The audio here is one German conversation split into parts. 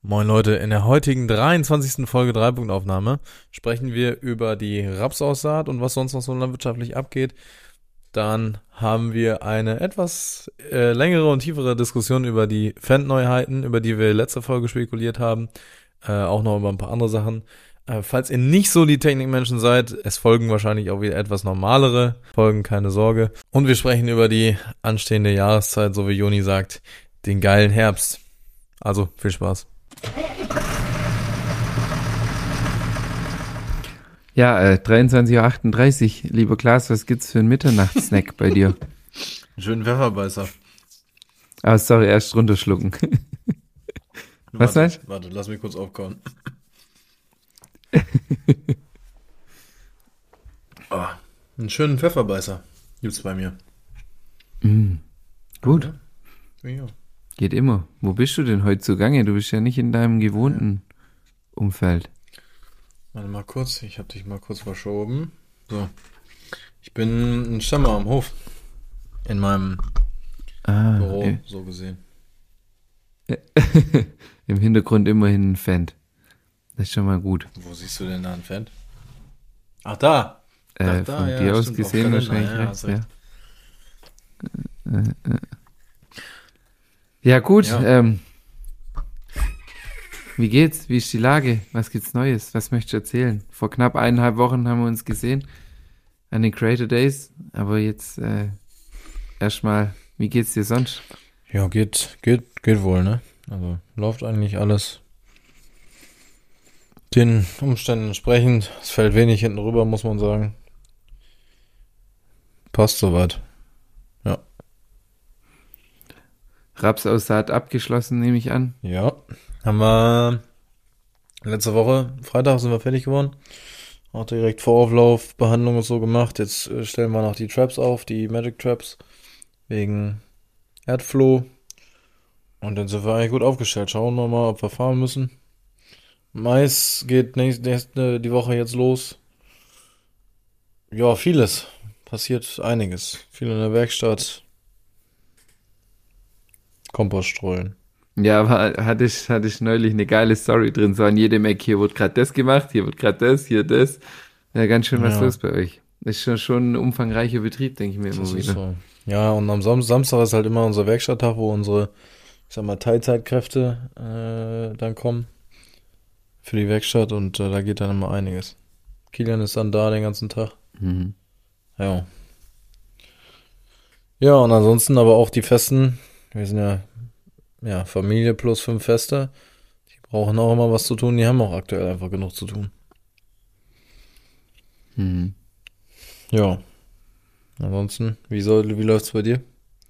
Moin Leute, in der heutigen 23. Folge 3-Punkt-Aufnahme sprechen wir über die Rapsaussaat und was sonst noch so landwirtschaftlich abgeht. Dann haben wir eine etwas längere und tiefere Diskussion über die Fendt-Neuheiten, über die wir letzte Folge spekuliert haben. Auch noch über ein paar andere Sachen. Falls ihr nicht so die Technikmenschen seid, es folgen wahrscheinlich auch wieder etwas normalere Folgen, keine Sorge. Und wir sprechen über die anstehende Jahreszeit, so wie Joni sagt, den geilen Herbst. Also, viel Spaß. Ja, 23:38 Uhr. Lieber Klaas, was gibt's für einen Mitternachtssnack bei dir? Einen schönen Pfefferbeißer. Ah, sorry, erst runterschlucken. Was meinst du? Warte, lass mich kurz aufkauen. Einen schönen Pfefferbeißer gibt's bei mir. Gut. Ja. Geht immer. Wo bist du denn heute zugange? Du bist ja nicht in deinem gewohnten Umfeld. Warte mal kurz, ich habe dich mal kurz verschoben. So. Ich bin ein Stämmer am Hof. In meinem Büro, Okay. so gesehen. Im Hintergrund immerhin ein Fan. Das ist schon mal gut. Wo siehst du denn da einen Fan? Ach, da! Ach, da, Von ja, dir aus stimmt, gesehen auf Kalender, wahrscheinlich ja, rechts, hast recht. ja. Ja, gut. Ja. Wie geht's? Wie ist die Lage? Was gibt's Neues? Was möchtest du erzählen? Vor knapp 1,5 Wochen haben wir uns gesehen an den Creator Days. Aber jetzt erstmal, wie geht's dir sonst? Ja, geht wohl, ne? Also läuft eigentlich alles den Umständen entsprechend. Es fällt wenig hinten rüber, muss man sagen. Passt soweit. Ja. Rapsaussaat abgeschlossen, nehme ich an. Ja. Haben wir letzte Woche, Freitag sind wir fertig geworden. Auch direkt Vorauflaufbehandlung und so gemacht. Jetzt stellen wir noch die Traps auf, die Magic Traps. Wegen Erdfloh. Und dann sind wir eigentlich gut aufgestellt. Schauen wir mal, ob wir fahren müssen. Mais geht die Woche jetzt los. Ja, vieles. Passiert einiges. Viel in der Werkstatt. Kompost streuen. Ja, aber hatte ich neulich eine geile Story drin. So an jedem Eck, hier wird gerade das gemacht, hier wird gerade das, hier das. Ja, ganz schön was Ja. los bei euch. Das ist schon ein umfangreicher Betrieb, denke ich mir immer Das ist wieder. so. Ja, und am Samstag ist halt immer unser Werkstatttag, wo unsere, ich sag mal, Teilzeitkräfte dann kommen für die Werkstatt und da geht dann immer einiges. Kilian ist dann da den ganzen Tag. Mhm. Ja. Ja, und ansonsten aber auch die Festen. Wir sind ja Familie plus 5 Feste. Die brauchen auch immer was zu tun. Die haben auch aktuell einfach genug zu tun. Mhm. Ja. Ansonsten, wie läuft's bei dir?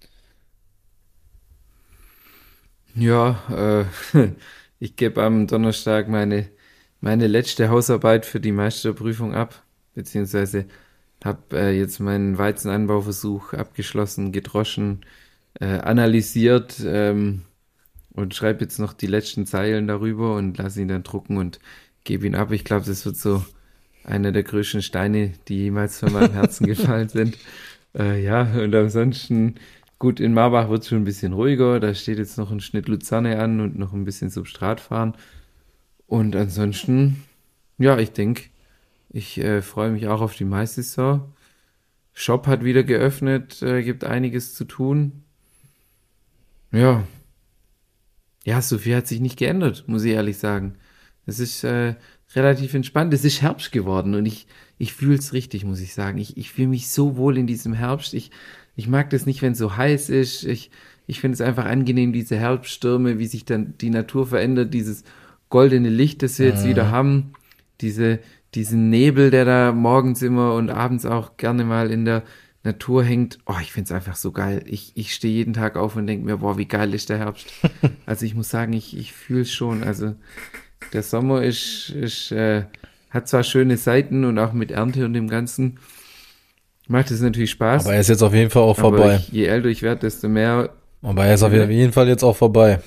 Ja, ich gebe am Donnerstag meine letzte Hausarbeit für die Meisterprüfung ab, beziehungsweise habe jetzt meinen Weizenanbauversuch abgeschlossen, gedroschen, analysiert und schreibe jetzt noch die letzten Zeilen darüber und lasse ihn dann drucken und gebe ihn ab. Ich glaube, das wird so einer der größten Steine, die jemals von meinem Herzen gefallen sind. Ja, und ansonsten, gut, in Marbach wird es schon ein bisschen ruhiger. Da steht jetzt noch ein Schnitt Luzerne an und noch ein bisschen Substrat fahren. Und ansonsten, ja, ich denke, ich freue mich auch auf die Maisaison. Shop hat wieder geöffnet, gibt einiges zu tun. Ja. Ja, so viel hat sich nicht geändert, muss ich ehrlich sagen. Es ist relativ entspannt. Es ist Herbst geworden und ich fühle es richtig, muss ich sagen. Ich fühle mich so wohl in diesem Herbst. Ich mag das nicht, wenn es so heiß ist. Ich finde es einfach angenehm, diese Herbststürme, wie sich dann die Natur verändert, dieses goldene Licht, das wir jetzt wieder haben, diesen Nebel, der da morgens immer und abends auch gerne mal in der Natur hängt. Oh, ich finde es einfach so geil. Ich stehe jeden Tag auf und denke mir, boah, wie geil ist der Herbst. Also ich muss sagen, ich fühle es schon. Also der Sommer hat zwar schöne Seiten und auch mit Ernte und dem Ganzen macht es natürlich Spaß. Aber er ist jetzt auf jeden Fall auch vorbei. Je älter ich werde, desto mehr. Aber er ist auf jeden Fall jetzt auch vorbei.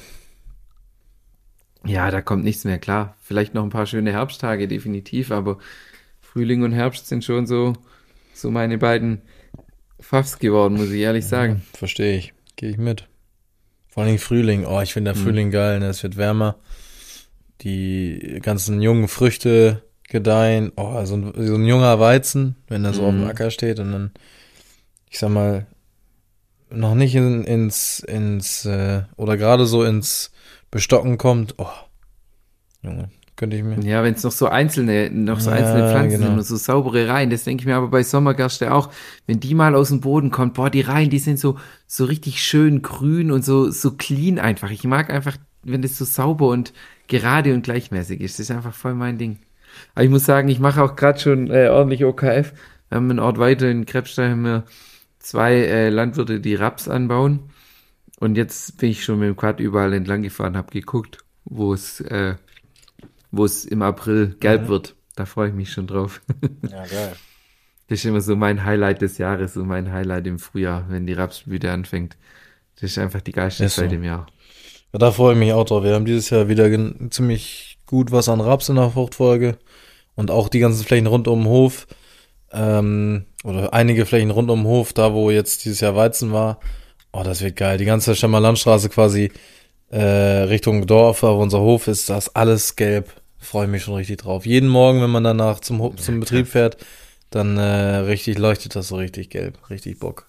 Ja, da kommt nichts mehr, klar. Vielleicht noch ein paar schöne Herbsttage, definitiv, aber Frühling und Herbst sind schon so meine beiden Favs geworden, muss ich ehrlich sagen. Verstehe ich. Gehe ich mit. Vor allem Frühling. Oh, ich finde der Frühling geil, ne? Es wird wärmer. die ganzen jungen Früchte gedeihen. Oh, so ein junger Weizen, wenn er so auf dem Acker steht und dann, ich sag mal, noch nicht ins oder gerade so ins Bestocken kommt. Oh, Junge, könnte ich mir. Ja, wenn es noch so einzelne Pflanzen genau. sind und so saubere Reihen, das denke ich mir aber bei Sommergerste auch, wenn die mal aus dem Boden kommt, boah, die Reihen, die sind so richtig schön grün und so clean einfach. Ich mag einfach, wenn das so sauber und gerade und gleichmäßig ist. Das ist einfach voll mein Ding. Aber ich muss sagen, ich mache auch gerade schon ordentlich OKF. Wir haben einen Ort weiter in Krebsstein, haben wir 2 Landwirte, die Raps anbauen. Und jetzt bin ich schon mit dem Quad überall entlang gefahren, habe geguckt, wo es im April gelb wird. Da freue ich mich schon drauf. Ja, geil. Das ist immer so mein Highlight des Jahres, so mein Highlight im Frühjahr, wenn die Rapsblüte anfängt. Das ist einfach die geilste Ist so. Zeit im Jahr. Ja, da freue ich mich auch drauf. Wir haben dieses Jahr wieder ziemlich gut was an Raps in der Fruchtfolge und auch die ganzen Flächen rund um den Hof, oder einige Flächen rund um den Hof, da wo jetzt dieses Jahr Weizen war. Oh, das wird geil. Die ganze Schemmer Landstraße quasi Richtung Dorf, wo unser Hof ist, das alles gelb. Freue mich schon richtig drauf. Jeden Morgen, wenn man danach zum Betrieb fährt, dann leuchtet das so richtig gelb. Richtig Bock.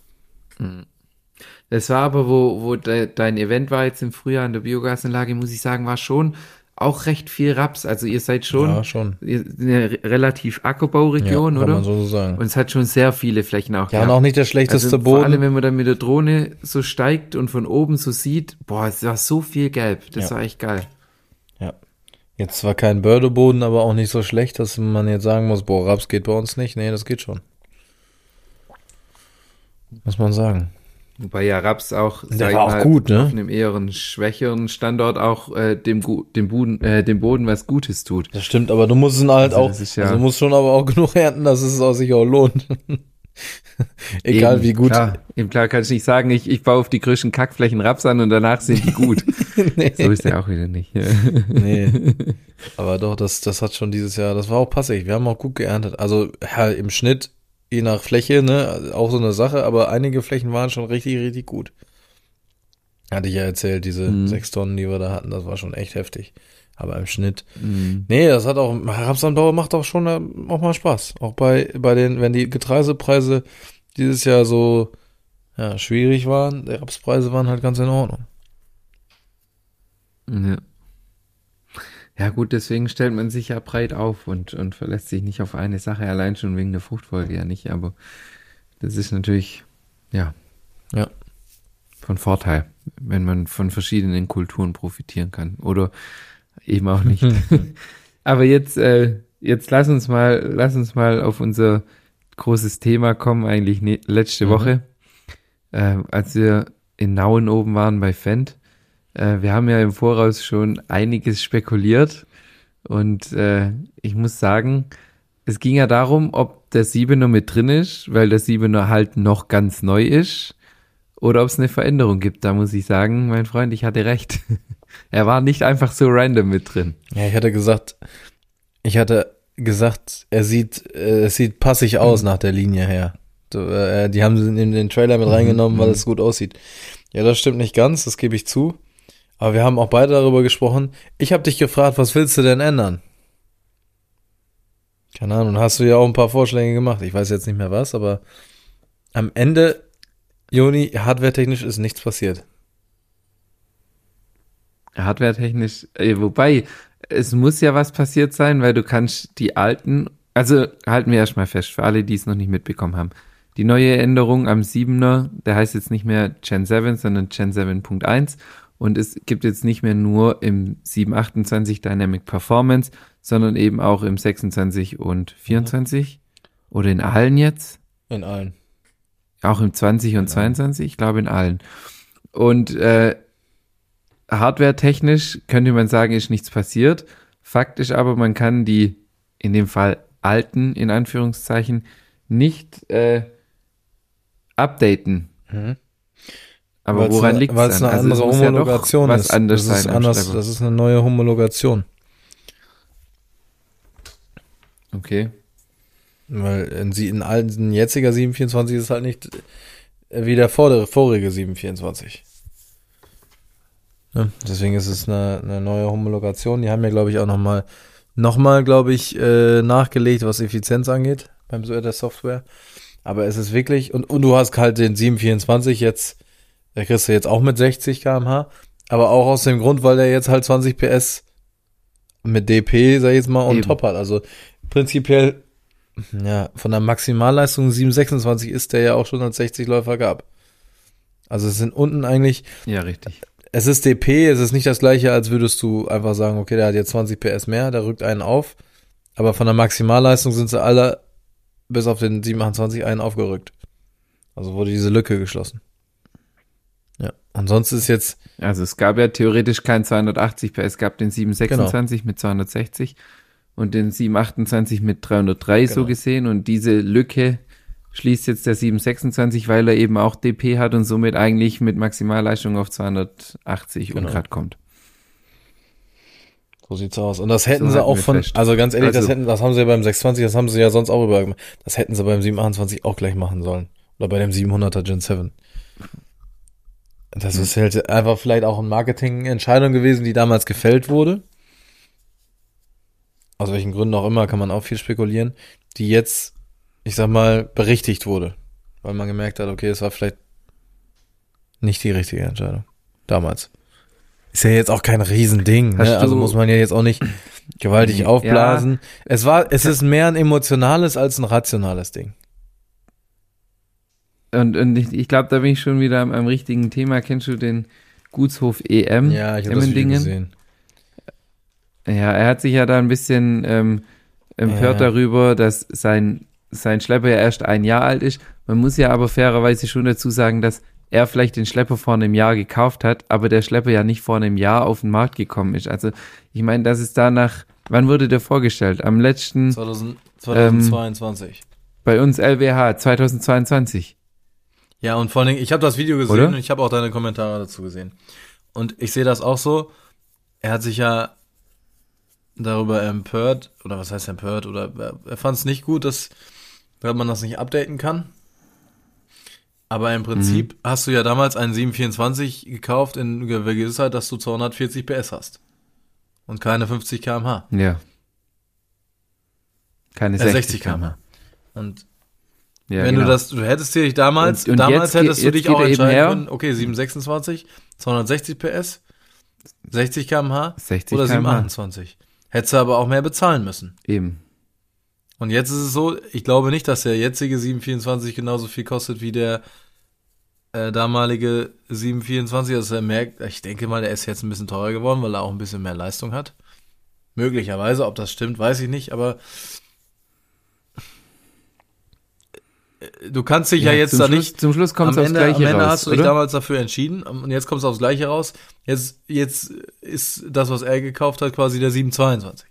Das war aber, wo dein Event war jetzt im Frühjahr in der Biogasanlage, muss ich sagen, war schon auch recht viel Raps. Also ihr seid schon eine relativ Ackerbauregion, ja, oder? Kann man so sagen. Und es hat schon sehr viele Flächen auch Ja, gehabt. und auch nicht der schlechteste Also Boden. vor allem, wenn man dann mit der Drohne so steigt und von oben so sieht, boah, es war so viel gelb. Das war echt geil. Ja. Jetzt zwar kein Bördeboden, aber auch nicht so schlecht, dass man jetzt sagen muss, boah, Raps geht bei uns nicht. Nee, das geht schon. Muss man sagen. Wobei ja Raps auch, Der war auch gut, ne? auf einem eher schwächeren Standort auch dem Boden was Gutes tut. Das stimmt, aber du musst es halt Also auch, das ist ja- also du musst schon aber auch genug ernten, dass es sich auch lohnt. Egal Eben, wie gut. Klar kannst du nicht sagen, ich baue auf die größten Kackflächen Raps an und danach sind die gut. Nee. So ist ja auch wieder nicht. Nee. Aber doch, das hat schon dieses Jahr, das war auch passig. Wir haben auch gut geerntet. Also ja, im Schnitt, je nach Fläche, ne, auch so eine Sache, aber einige Flächen waren schon richtig, richtig gut. Hatte ich ja erzählt, diese 6 Tonnen, die wir da hatten, das war schon echt heftig. Aber im Schnitt. Nee, das hat auch, Rapsanbau macht auch schon auch mal Spaß. Auch bei wenn die Getreidepreise dieses Jahr so, ja, schwierig waren, die Rapspreise waren halt ganz in Ordnung. Ja. Ja gut, deswegen stellt man sich ja breit auf und verlässt sich nicht auf eine Sache, allein schon wegen der Fruchtfolge ja nicht, aber das ist natürlich, ja, von Vorteil, wenn man von verschiedenen Kulturen profitieren kann oder eben auch nicht. Aber jetzt lass uns mal auf unser großes Thema kommen, eigentlich letzte Woche, als wir in Nauen oben waren bei Fendt. Wir haben ja im Voraus schon einiges spekuliert und ich muss sagen, es ging ja darum, ob der 7er mit drin ist, weil der 7er halt noch ganz neu ist oder ob es eine Veränderung gibt. Da muss ich sagen, mein Freund, ich hatte recht. Er war nicht einfach so random mit drin. Ja, ich hatte gesagt, er sieht passig aus nach der Linie her. Die haben sie in den Trailer mit reingenommen, weil es gut aussieht. Ja, das stimmt nicht ganz, das gebe ich zu. Aber wir haben auch beide darüber gesprochen. Ich habe dich gefragt, was willst du denn ändern? Keine Ahnung, hast du ja auch ein paar Vorschläge gemacht. Ich weiß jetzt nicht mehr was, aber am Ende, Joni, hardwaretechnisch ist nichts passiert. Hardwaretechnisch, wobei, es muss ja was passiert sein, weil du kannst die alten, also halten wir erstmal fest, für alle, die es noch nicht mitbekommen haben. Die neue Änderung am 7er, der heißt jetzt nicht mehr Gen 7, sondern Gen 7.1 und es gibt jetzt nicht mehr nur im 728 Dynamic Performance, sondern eben auch im 26 und 24 oder in allen jetzt. In allen. Auch im 20 und 22, ich glaube in allen. Und hardware-technisch könnte man sagen, ist nichts passiert. Faktisch aber, man kann die, in dem Fall alten, in Anführungszeichen, nicht updaten. Aber woran liegt es dann? Weil es eine andere Homologation ja was ist. anders Das ist sein anders, das ist eine neue Homologation. Okay. Weil ein jetziger 724 ist halt nicht wie der vorige 724. Ne? Deswegen ist es eine neue Homologation. Die haben ja, glaube ich, auch nochmal, glaube ich, nachgelegt, was Effizienz angeht beim der Software. Aber es ist wirklich, und du hast halt den 724 jetzt, der kriegst du jetzt auch mit 60 km/h, aber auch aus dem Grund, weil der jetzt halt 20 PS mit DP, sag ich jetzt mal, on Eben. top hat. Also prinzipiell, ja, von der Maximalleistung 726 ist der ja auch schon als 60-Läufer gab. Also es sind unten eigentlich, Ja, richtig. es ist DP, es ist nicht das gleiche, als würdest du einfach sagen, okay, der hat jetzt 20 PS mehr, der rückt einen auf, aber von der Maximalleistung sind sie alle bis auf den 728 einen aufgerückt. Also wurde diese Lücke geschlossen. Ja, und sonst ist jetzt, Also es gab ja theoretisch kein 280 PS, es gab den 726 mit 260 und den 728 mit 303 so Genau. gesehen und diese Lücke schließt jetzt der 726, weil er eben auch DP hat und somit eigentlich mit Maximalleistung auf 280 Genau. Ungrad kommt. so sieht's aus. Und das hätten So sie halten auch wir von, fest. also ganz ehrlich, Also- das haben sie ja beim 620, das haben sie ja sonst auch überall gemacht. Das hätten sie beim 728 auch gleich machen sollen. Oder bei dem 700er Gen 7. Das ist halt einfach vielleicht auch eine Marketingentscheidung gewesen, die damals gefällt wurde. Aus welchen Gründen auch immer, kann man auch viel spekulieren, die jetzt, ich sag mal, berichtigt wurde. Weil man gemerkt hat, okay, es war vielleicht nicht die richtige Entscheidung. Damals. Ist ja jetzt auch kein Riesending, Hast ne? Also du- muss man ja jetzt auch nicht gewaltig Nee, aufblasen. Es ist mehr ein emotionales als ein rationales Ding. Und ich glaube, da bin ich schon wieder am richtigen Thema. Kennst du den Gutshof EM? Ja, ich habe das Video Emmendingen? gesehen. Ja, er hat sich ja da ein bisschen empört Ja. darüber, dass sein Schlepper ja erst ein Jahr alt ist. Man muss ja aber fairerweise schon dazu sagen, dass er vielleicht den Schlepper vor einem Jahr gekauft hat, aber der Schlepper ja nicht vor einem Jahr auf den Markt gekommen ist. Also ich meine, das ist danach, wann wurde der vorgestellt? Am letzten, 2022. bei uns LWH 2022. Ja, und vor allen Dingen, ich habe das Video gesehen Oder? und ich habe auch deine Kommentare dazu gesehen. Und ich sehe das auch so. Er hat sich ja darüber empört, oder was heißt empört, oder er fand es nicht gut, dass man das nicht updaten kann. Aber im Prinzip hast du ja damals einen 724 gekauft in der Gewissheit, dass du 240 PS hast. Und keine 50 km/h. Ja. Keine 60 km/h. Und Ja, wenn genau. du hättest dir damals, Und damals jetzt hättest du jetzt dich geht auch er eben entscheiden her. können, okay, 726, 260 PS, 60 km/h 60 oder km/h. 728. Hättest du aber auch mehr bezahlen müssen. Eben. Und jetzt ist es so, ich glaube nicht, dass der jetzige 724 genauso viel kostet wie der damalige 724. Also er merkt, ich denke mal, der ist jetzt ein bisschen teurer geworden, weil er auch ein bisschen mehr Leistung hat. Möglicherweise, ob das stimmt, weiß ich nicht, aber du kannst dich ja jetzt da nicht. Zum Schluss kommt es aufs Am Gleiche Ende raus, hast du dich oder? damals dafür entschieden und jetzt kommt es aufs Gleiche raus. Jetzt ist das, was er gekauft hat, quasi der 722.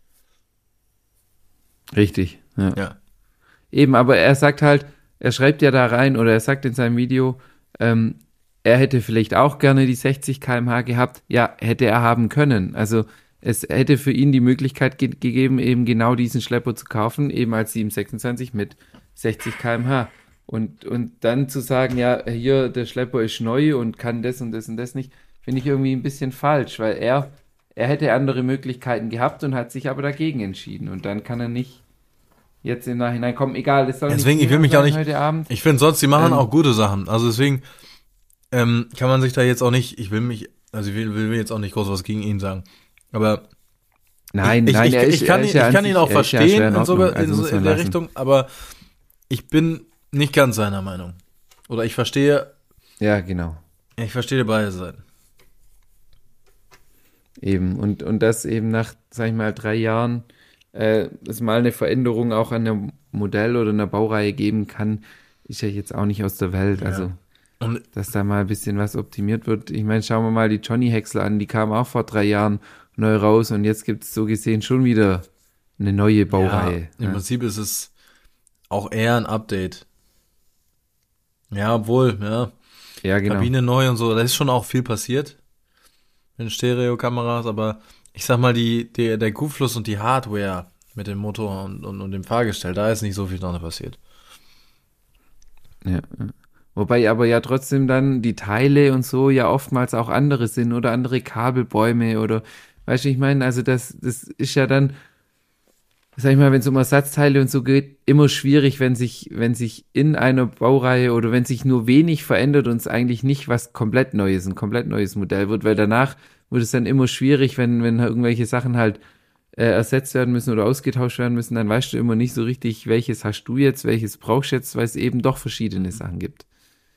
Richtig, ja. Ja. Eben, aber er sagt halt, er schreibt ja da rein oder er sagt in seinem Video, er hätte vielleicht auch gerne die 60 km/h gehabt. Ja, hätte er haben können. Also es hätte für ihn die Möglichkeit gegeben, eben genau diesen Schlepper zu kaufen, eben als 726 mit 60 km/h. Und dann zu sagen, ja, hier, der Schlepper ist neu und kann das und das und das nicht, finde ich irgendwie ein bisschen falsch, weil er hätte andere Möglichkeiten gehabt und hat sich aber dagegen entschieden. Und dann kann er nicht jetzt im Nachhinein kommen. Egal, es soll Deswegen, nicht ich will mich Thema auch sein nicht- heute Abend. Ich finde sonst, die machen Ähm, auch gute Sachen. Also deswegen kann man sich da jetzt auch nicht, ich will jetzt auch nicht groß was gegen ihn sagen. Aber Nein, ich, nein, ich, ich kann, er ist ich ja an kann sich- ihn auch er ist ja verstehen schwer in, Ordnung, sogar, also muss man in der lassen. Richtung, aber ich bin nicht ganz seiner Meinung. Oder ich verstehe Ja, genau. beide Seiten. Eben. Und das eben nach, sag ich mal, 3 Jahren es mal eine Veränderung auch an der Modell oder einer Baureihe geben kann, ist ja jetzt auch nicht aus der Welt. Ja. Also, Und dass da mal ein bisschen was optimiert wird. Ich meine, schauen wir mal die Johnny Häcksler an, die kam auch vor 3 Jahren neu raus und jetzt gibt es so gesehen schon wieder eine neue Baureihe. ja, im Prinzip ist es auch eher ein Update. Ja, obwohl, ja, Ja, genau. Kabine neu und so, da ist schon auch viel passiert in Stereokameras, aber ich sag mal, der Kuhfluss und die Hardware mit dem Motor und dem Fahrgestell, da ist nicht so viel dran passiert. Ja. Wobei aber ja trotzdem dann die Teile und so ja oftmals auch andere sind oder andere Kabelbäume oder, weißt du, ich meine, also das ist ja dann, sag ich mal, wenn es um Ersatzteile und so geht, immer schwierig, wenn sich in einer Baureihe oder wenn sich nur wenig verändert und es eigentlich nicht was komplett Neues, ein komplett neues Modell wird, weil danach wird es dann immer schwierig, wenn irgendwelche Sachen halt ersetzt werden müssen oder ausgetauscht werden müssen, dann weißt du immer nicht so richtig, welches hast du jetzt, welches brauchst du jetzt, weil es eben doch verschiedene Sachen gibt.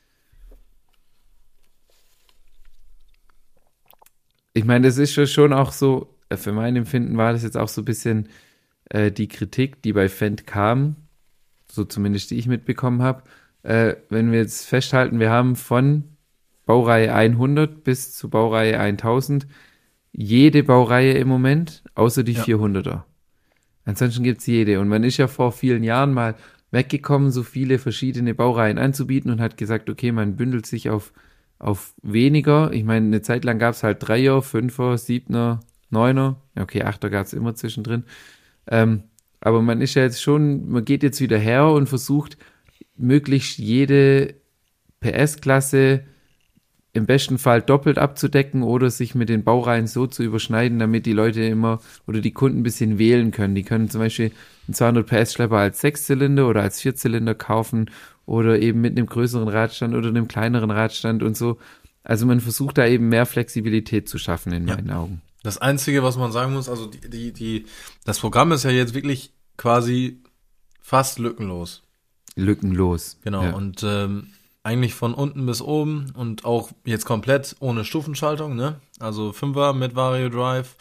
Ich meine, das ist schon auch so, für mein Empfinden war das jetzt auch so ein bisschen die Kritik, die bei Fendt kam, so zumindest die ich mitbekommen habe. Wenn wir jetzt festhalten, wir haben von Baureihe 100 bis zu Baureihe 1000 jede Baureihe im Moment, außer die Ja. 400er. Ansonsten gibt's jede. Und man ist ja vor vielen Jahren mal weggekommen, so viele verschiedene Baureihen anzubieten und hat gesagt, okay, man bündelt sich auf weniger. Ich meine, eine Zeit lang gab's halt Dreier, Fünfer, Siebener, Neuner. Ja, okay, Achter gab's immer zwischendrin. Aber man ist ja jetzt schon, man geht jetzt wieder her und versucht, möglichst jede PS-Klasse im besten Fall doppelt abzudecken oder sich mit den Baureihen so zu überschneiden, damit die Leute immer oder die Kunden ein bisschen wählen können. Die können zum Beispiel einen 200 PS-Schlepper als Sechszylinder oder als Vierzylinder kaufen oder eben mit einem größeren Radstand oder einem kleineren Radstand und so. Also man versucht da eben mehr Flexibilität zu schaffen in Ja. meinen Augen. Das Einzige, was man sagen muss, also das Programm ist ja jetzt wirklich quasi fast lückenlos. Lückenlos. Genau. Ja. Und eigentlich von unten bis oben und auch jetzt komplett ohne Stufenschaltung, ne? Also 5er mit Vario Drive.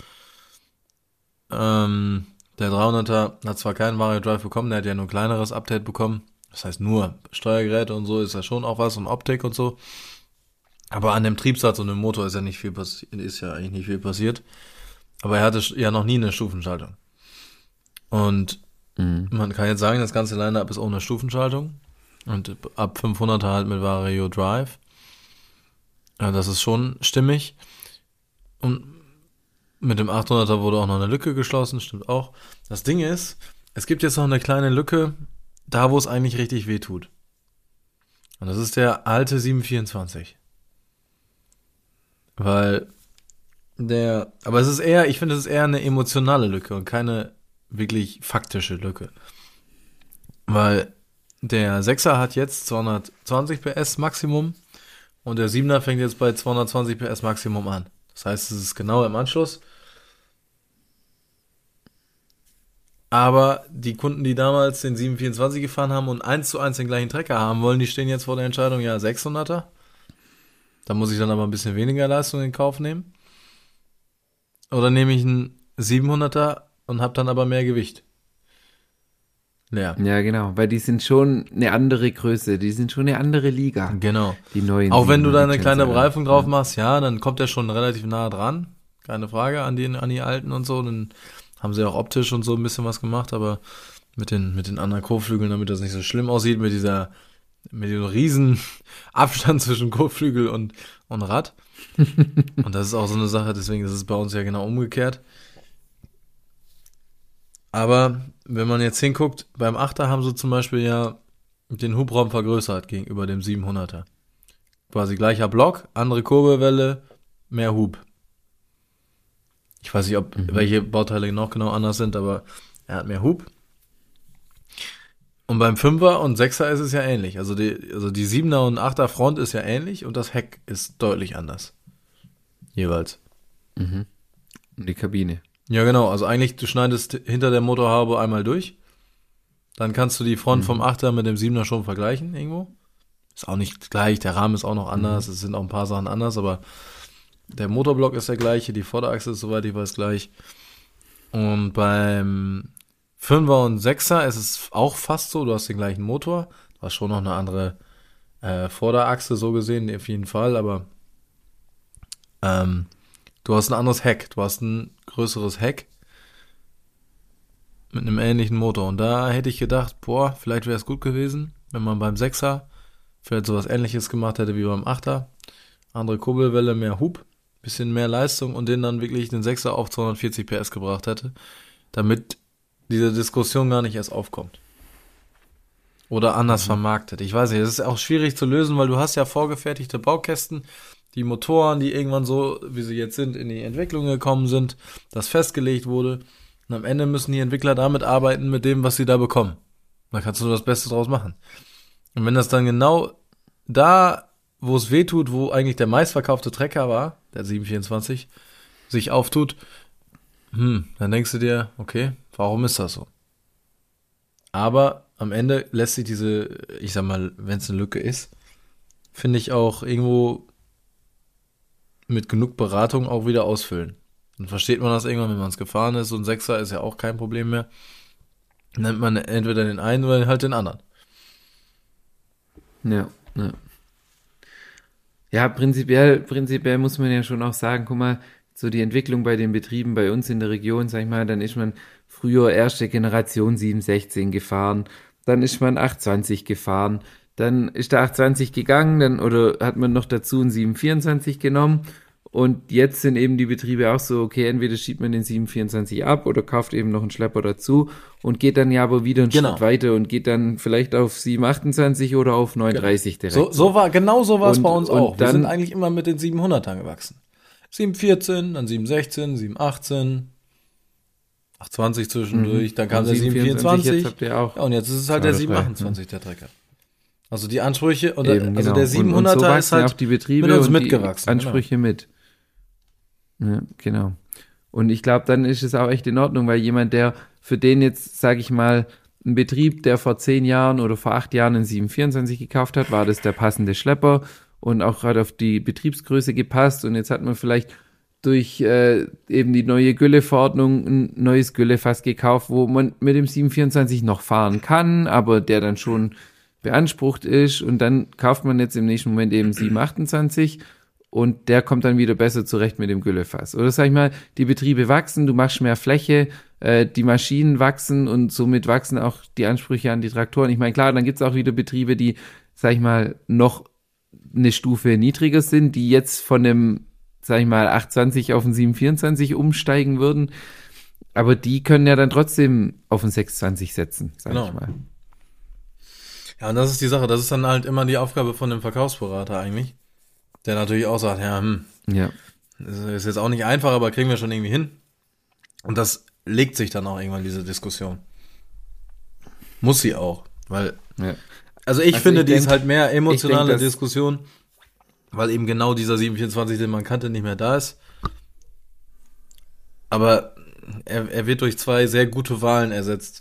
Der 300er hat zwar keinen Vario Drive bekommen, der hat ja nur ein kleineres Update bekommen. Das heißt nur Steuergeräte und so ist ja schon auch was und Optik und so. Aber an dem Triebsatz und dem Motor ist ja nicht viel ist ja eigentlich nicht viel passiert. Aber er hatte ja noch nie eine Stufenschaltung. Und man kann jetzt sagen, das ganze Line-Up ist ohne Stufenschaltung. Und ab 500er halt mit Vario Drive. Ja, das ist schon stimmig. Und mit dem 800er wurde auch noch eine Lücke geschlossen, stimmt auch. Das Ding ist, es gibt jetzt noch eine kleine Lücke, da wo es eigentlich richtig weh tut. Und das ist der alte 724. Weil aber es ist eher, ich finde, es ist eher eine emotionale Lücke und keine wirklich faktische Lücke. Weil der 6er hat jetzt 220 PS Maximum und der 7er fängt jetzt bei 220 PS Maximum an. Das heißt, es ist genau im Anschluss. Aber die Kunden, die damals den 724 gefahren haben und 1:1 den gleichen Trecker haben wollen, die stehen jetzt vor der Entscheidung, ja, 600er. Da muss ich dann aber ein bisschen weniger Leistung in Kauf nehmen. Oder nehme ich einen 700er und habe dann aber mehr Gewicht. Ja, Ja, genau, weil die sind schon eine andere Größe, die sind schon eine andere Liga, genau. die neuen. Auch wenn du da 700er eine kleine Genseller. Bereifung drauf machst, ja, dann kommt der schon relativ nah dran. Keine Frage an die alten und so. Dann haben sie auch optisch und so ein bisschen was gemacht, aber mit den anderen Kotflügeln, damit das nicht so schlimm aussieht, mit dem riesen Abstand zwischen Kotflügel und Rad. Und das ist auch so eine Sache, deswegen ist es bei uns ja genau umgekehrt. Aber wenn man jetzt hinguckt, beim 8er haben sie zum Beispiel ja den Hubraum vergrößert gegenüber dem 700er. Quasi gleicher Block, andere Kurbelwelle, mehr Hub. Ich weiß nicht, ob welche Bauteile noch genau anders sind, aber er hat mehr Hub. Und beim 5er und 6er ist es ja ähnlich. Also die 7er und 8er Front ist ja ähnlich und das Heck ist deutlich anders. Jeweils. Und die Kabine. Ja, genau. Also eigentlich, du schneidest hinter der Motorhaube einmal durch. Dann kannst du die Front vom 8er mit dem 7er schon vergleichen irgendwo. Ist auch nicht gleich, der Rahmen ist auch noch anders, es sind auch ein paar Sachen anders, aber der Motorblock ist der gleiche, die Vorderachse ist, soweit ich weiß, gleich. Und beim 5er und 6er ist es auch fast so, du hast den gleichen Motor, du hast schon noch eine andere Vorderachse so gesehen, auf jeden Fall, aber du hast ein anderes Heck, du hast ein größeres Heck mit einem ähnlichen Motor. Und da hätte ich gedacht, boah, vielleicht wäre es gut gewesen, wenn man beim 6er vielleicht sowas Ähnliches gemacht hätte wie beim 8er. Andere Kurbelwelle, mehr Hub, bisschen mehr Leistung und den dann wirklich den 6er auf 240 PS gebracht hätte, damit diese Diskussion gar nicht erst aufkommt. Oder anders vermarktet. Ich weiß nicht, das ist auch schwierig zu lösen, weil du hast ja vorgefertigte Baukästen, die Motoren, die irgendwann so, wie sie jetzt sind, in die Entwicklung gekommen sind, das festgelegt wurde. Und am Ende müssen die Entwickler damit arbeiten, mit dem, was sie da bekommen. Da kannst du nur das Beste draus machen. Und wenn das dann genau da, wo es weh tut, wo eigentlich der meistverkaufte Trecker war, der 724, sich auftut, dann denkst du dir, okay, warum ist das so? Aber am Ende lässt sich diese, ich sag mal, wenn es eine Lücke ist, finde ich auch irgendwo mit genug Beratung auch wieder ausfüllen. Dann versteht man das irgendwann, wenn man es gefahren ist. So ein Sechser ist ja auch kein Problem mehr. Dann nennt man entweder den einen oder halt den anderen. Ja, ja. Ja, prinzipiell muss man ja schon auch sagen, guck mal, so die Entwicklung bei den Betrieben bei uns in der Region, sag ich mal, dann ist man früher erste Generation 716 gefahren, dann ist man 820 gefahren, dann ist der 820 gegangen, dann oder hat man noch dazu einen 724 genommen und jetzt sind eben die Betriebe auch so, okay, entweder schiebt man den 724 ab oder kauft eben noch einen Schlepper dazu und geht dann ja aber wieder einen Schritt weiter und geht dann vielleicht auf 728 oder auf 930 direkt. Genau so war es bei uns auch. Wir dann, sind eigentlich immer mit den 700ern gewachsen. 714, dann 716, 718, 820 zwischendurch, dann kam der 724. Jetzt habt ihr auch. Ja, und jetzt ist es halt der 728, der Trecker. Also die Ansprüche, oder, eben, also genau. der 700er und so ist halt auch die Betriebe mit uns und mitgewachsen. Die Ansprüche mit. Ja, genau. Und ich glaube, dann ist es auch echt in Ordnung, weil jemand, der für den jetzt, sage ich mal, ein Betrieb, der vor 10 Jahren oder vor 8 Jahren einen 724 gekauft hat, war das der passende Schlepper und auch gerade auf die Betriebsgröße gepasst und jetzt hat man vielleicht durch eben die neue Gülleverordnung ein neues Güllefass gekauft, wo man mit dem 724 noch fahren kann, aber der dann schon beansprucht ist und dann kauft man jetzt im nächsten Moment eben 728 und der kommt dann wieder besser zurecht mit dem Güllefass. Oder sag ich mal, die Betriebe wachsen, du machst mehr Fläche, die Maschinen wachsen und somit wachsen auch die Ansprüche an die Traktoren. Ich meine, klar, dann gibt's auch wieder Betriebe, die, sag ich mal, noch eine Stufe niedriger sind, die jetzt von dem, sag ich mal, 820 auf den 724 umsteigen würden. Aber die können ja dann trotzdem auf den 620 setzen, sag ich mal. Ja, und das ist die Sache. Das ist dann halt immer die Aufgabe von dem Verkaufsberater eigentlich. Der natürlich auch sagt, ja, das ist jetzt auch nicht einfach, aber kriegen wir schon irgendwie hin. Und das legt sich dann auch irgendwann, diese Diskussion. Muss sie auch. Weil, also ich finde, die ist halt mehr emotionale Diskussion, weil eben genau dieser 724, den man kannte, nicht mehr da ist. Aber er wird durch 2 sehr gute Wahlen ersetzt.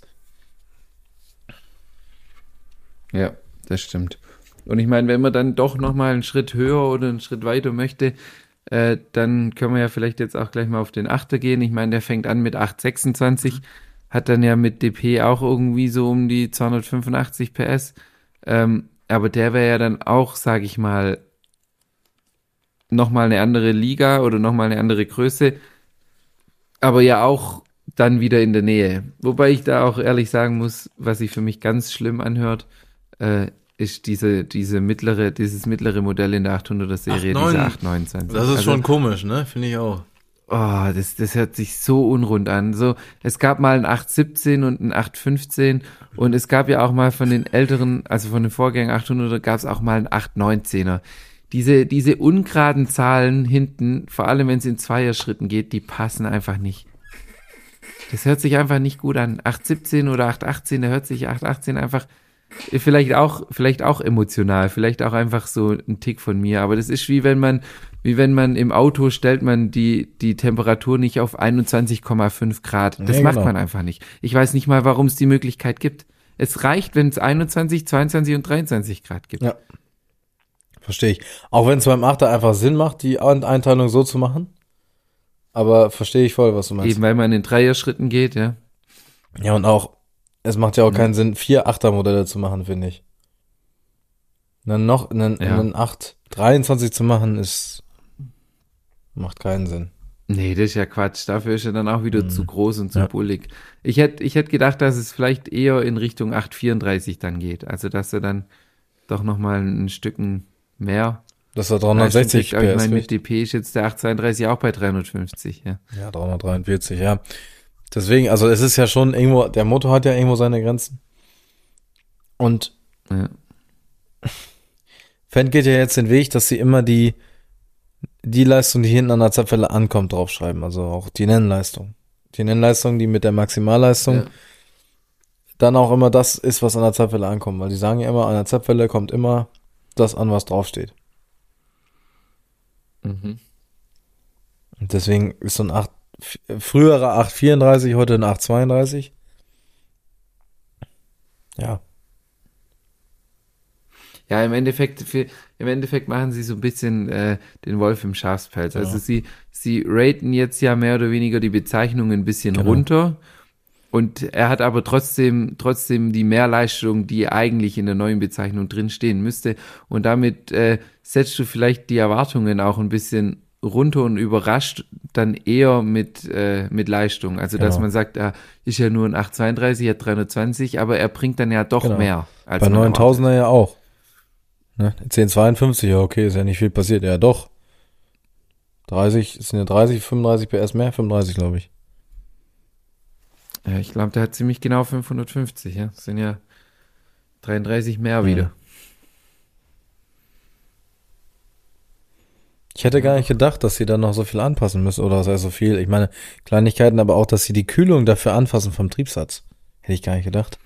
Ja, das stimmt. Und ich meine, wenn man dann doch nochmal einen Schritt höher oder einen Schritt weiter möchte, dann können wir ja vielleicht jetzt auch gleich mal auf den 8er gehen. Ich meine, der fängt an mit 826, hat dann ja mit DP auch irgendwie so um die 285 PS. Aber der wäre ja dann auch, sage ich mal, nochmal eine andere Liga oder nochmal eine andere Größe. Aber ja auch dann wieder in der Nähe. Wobei ich da auch ehrlich sagen muss, was sich für mich ganz schlimm anhört, ist dieses mittlere Modell in der 800er Serie, diese 829. Das ist schon komisch, ne? Finde ich auch. Oh, das hört sich so unrund an. So, es gab mal ein 817 und ein 815 und es gab ja auch mal von den älteren, also von den Vorgängern 800er, gab es auch mal ein 819er. Diese ungeraden Zahlen hinten, vor allem wenn es in Zweierschritten geht, die passen einfach nicht. Das hört sich einfach nicht gut an. 817 oder 818, da hört sich 818 einfach vielleicht auch emotional, vielleicht auch einfach so ein Tick von mir, aber das ist wie wenn man im Auto stellt man die Temperatur nicht auf 21,5 Grad. Das macht man einfach nicht. Ich weiß nicht mal, warum es die Möglichkeit gibt. Es reicht, wenn es 21, 22 und 23 Grad gibt. Ja. Verstehe ich. Auch wenn es beim 8er einfach Sinn macht, die Einteilung so zu machen. Aber verstehe ich voll, was du meinst. Eben, weil man in Dreier-Schritten geht, ja. Ja, und auch, es macht ja auch keinen Sinn, 4 8er-Modelle zu machen, finde ich. Dann einen 823 zu machen, macht keinen Sinn. Nee, das ist ja Quatsch. Dafür ist er dann auch wieder zu groß und zu bullig. Ich hätte gedacht, dass es vielleicht eher in Richtung 834 dann geht. Also, dass er dann doch nochmal ein Stücken mehr. Das war 360 PS. Ich meine, mit DP ist jetzt der 832 auch bei 350, ja. Ja, 343, ja. Deswegen, also es ist ja schon irgendwo, der Motor hat ja irgendwo seine Grenzen. Und Ja. Fendt geht ja jetzt den Weg, dass sie immer die Leistung, die hinten an der Zapfwelle ankommt, draufschreiben. Also auch die Nennleistung. Die Nennleistung, die mit der Maximalleistung Ja. dann auch immer das ist, was an der Zapfwelle ankommt. Weil die sagen ja immer, an der Zapfwelle kommt immer das an, was draufsteht. Mhm. Und deswegen ist so ein früherer 834 heute ein 832. Ja. Ja, im Endeffekt machen sie so ein bisschen den Wolf im Schafspelz. Ja. Also sie raten jetzt ja mehr oder weniger die Bezeichnung ein bisschen Genau. runter. Und er hat aber trotzdem die Mehrleistung, die eigentlich in der neuen Bezeichnung drin stehen müsste. Und damit setzt du vielleicht die Erwartungen auch ein bisschen runter und überrascht dann eher mit Leistung. Also dass Genau. man sagt, er ist ja nur ein 832, hat 320, aber er bringt dann ja doch Genau. mehr. Als Bei man 9000er ja auch. Ne? 1052, ja okay, ist ja nicht viel passiert. Ja doch. 30, es sind ja 30, 35 PS mehr, 35 glaube ich. Ja, ich glaube, der hat ziemlich genau 550, ja. Das sind ja 33 mehr wieder. Ich hätte gar nicht gedacht, dass sie dann noch so viel anpassen müssen, oder was heißt so viel. Ich meine, Kleinigkeiten, aber auch, dass sie die Kühlung dafür anfassen vom Triebsatz. Hätte ich gar nicht gedacht.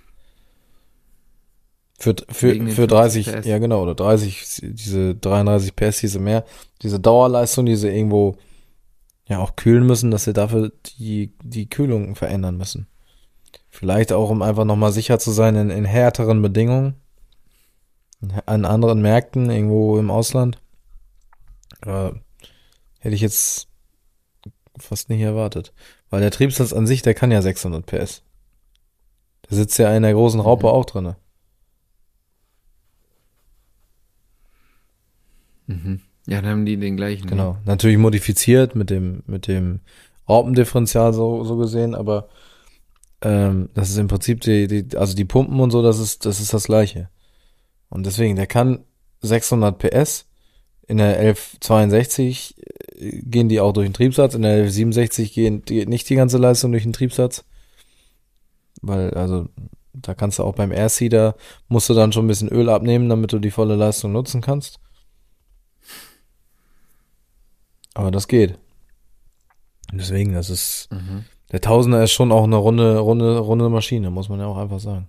Für Wegen den 30, 50 PS. ja genau, oder 30, diese 33 PS, diese Dauerleistung, die sie irgendwo ja auch kühlen müssen, dass sie dafür die Kühlung verändern müssen. Vielleicht auch, um einfach nochmal sicher zu sein in härteren Bedingungen, an anderen Märkten, irgendwo im Ausland. Hätte ich jetzt fast nicht erwartet. Weil der Triebsatz an sich, der kann ja 600 PS. Der sitzt ja in der großen Raupe auch drinne. Mhm. Ja, dann haben die den gleichen. Genau. Natürlich modifiziert mit dem Raupendifferential so gesehen, aber das ist im Prinzip also die Pumpen und so, das ist das Gleiche. Und deswegen, der kann 600 PS. In der 1162 gehen die auch durch den Triebsatz, in der 1167 geht nicht die ganze Leistung durch den Triebsatz. Weil, also, da kannst du auch beim Airseeder, musst du dann schon ein bisschen Öl abnehmen, damit du die volle Leistung nutzen kannst. Aber das geht. Deswegen, das ist, der Tausender ist schon auch eine runde Maschine, muss man ja auch einfach sagen.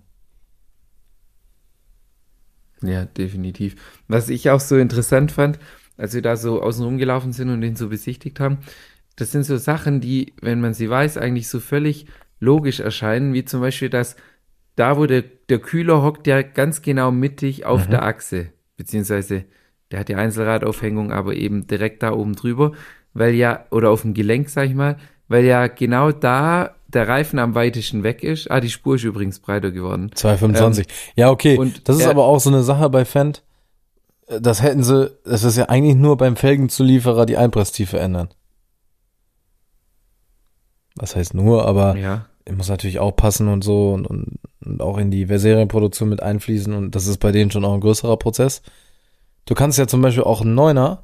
Ja, definitiv. Was ich auch so interessant fand, als wir da so außen rumgelaufen sind und den so besichtigt haben, das sind so Sachen, die, wenn man sie weiß, eigentlich so völlig logisch erscheinen, wie zum Beispiel, dass da, wo der Kühler hockt, ja ganz genau mittig auf der Achse, beziehungsweise der hat die Einzelradaufhängung, aber eben direkt da oben drüber, weil ja, oder auf dem Gelenk, sag ich mal, weil ja genau da der Reifen am weitesten weg ist. Die Spur ist übrigens breiter geworden. 225. Ja, okay. und Das ist aber auch so eine Sache bei Fendt. Das ist ja eigentlich nur beim Felgenzulieferer die Einpresstiefe ändern. Was heißt nur, aber Ja, muss natürlich auch passen und so und auch in die Serienproduktion mit einfließen und das ist bei denen schon auch ein größerer Prozess. Du kannst ja zum Beispiel auch einen 9er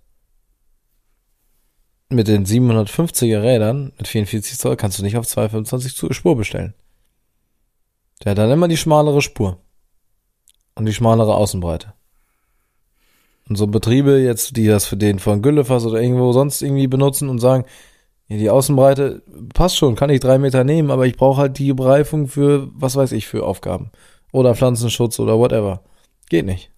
mit den 750er Rädern mit 44 Zoll kannst du nicht auf 225 Spur bestellen. Der hat dann immer die schmalere Spur und die schmalere Außenbreite. Und so Betriebe jetzt, die das für den von Güllefass oder irgendwo sonst irgendwie benutzen und sagen, ja, die Außenbreite passt schon, kann ich 3 Meter nehmen, aber ich brauche halt die Bereifung für, was weiß ich, für Aufgaben. Oder Pflanzenschutz oder whatever. Geht nicht.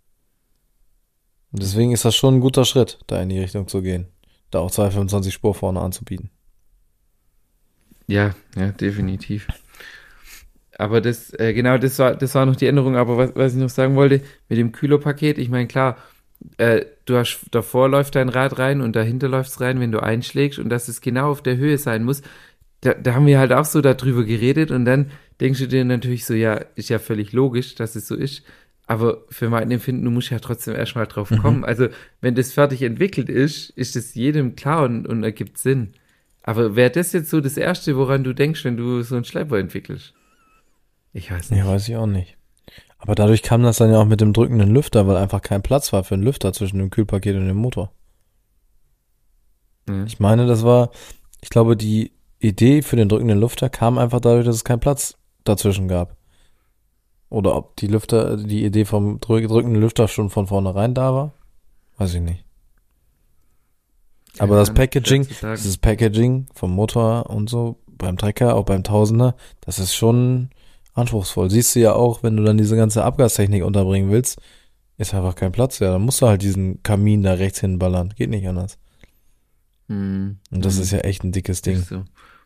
Und deswegen ist das schon ein guter Schritt, da in die Richtung zu gehen. Da auch 225 Spur vorne anzubieten. ja, definitiv. Aber das war noch die Änderung. Aber was ich noch sagen wollte, mit dem Kühlerpaket, ich meine, klar, davor läuft dein Rad rein und dahinter läuft's rein, wenn du einschlägst und dass es genau auf der Höhe sein muss. Da haben wir halt auch so darüber geredet und dann denkst du dir natürlich so, ja, ist ja völlig logisch, dass es so ist. Aber für mein Empfinden, du musst ja trotzdem erstmal drauf kommen. Also, wenn das fertig entwickelt ist es jedem klar und ergibt Sinn. Aber wäre das jetzt so das Erste, woran du denkst, wenn du so einen Schlepper entwickelst? Ich weiß nicht. Ja, weiß ich auch nicht. Aber dadurch kam das dann ja auch mit dem drückenden Lüfter, weil einfach kein Platz war für einen Lüfter zwischen dem Kühlpaket und dem Motor. Ja. Ich meine, ich glaube, die Idee für den drückenden Lüfter kam einfach dadurch, dass es keinen Platz dazwischen gab. Oder ob die Idee vom drückenden Lüfter schon von vornherein da war. Weiß ich nicht. Aber Ja, das Packaging, schwer zu sagen. dieses Packaging vom Motor und so, beim Trecker, auch beim Tausender, das ist schon anspruchsvoll. Siehst du ja auch, wenn du dann diese ganze Abgastechnik unterbringen willst, ist einfach kein Platz. Ja, dann musst du halt diesen Kamin da rechts hinballern. Geht nicht anders. Und das ist ja echt ein dickes Ding. Ist so.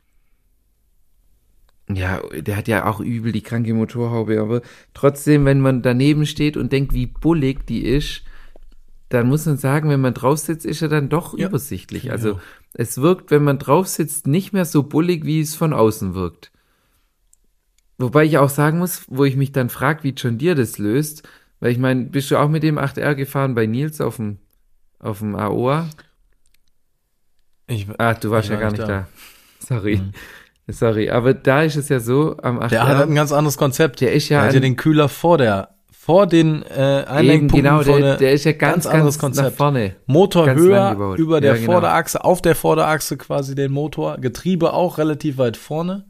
Ja, der hat ja auch übel die kranke Motorhaube, aber trotzdem, wenn man daneben steht und denkt, wie bullig die ist, dann muss man sagen, wenn man drauf sitzt, ist er dann doch Ja, übersichtlich. finde ich Also auch. es wirkt, wenn man drauf sitzt, nicht mehr so bullig, wie es von außen wirkt. Wobei ich auch sagen muss, wo ich mich dann frage, wie John Deere das löst, weil ich meine, bist du auch mit dem 8R gefahren bei Nils auf dem AOA? Ich, Ah, du warst ich ja war gar nicht nicht da. da. Sorry. Mhm. Sorry, aber da ist es ja so, am Der hat 8R, ein ganz anderes Konzept. der ist Der ja hat ja an, den Kühler vor den eben Einlenkpumpen genau, vor der ist ja ganz ganz, anderes ganz nach Konzept. vorne. Motor Ganz lang höher gebaut. über der Ja, genau. Vorderachse, auf der Vorderachse quasi den Motor. Getriebe auch relativ weit vorne.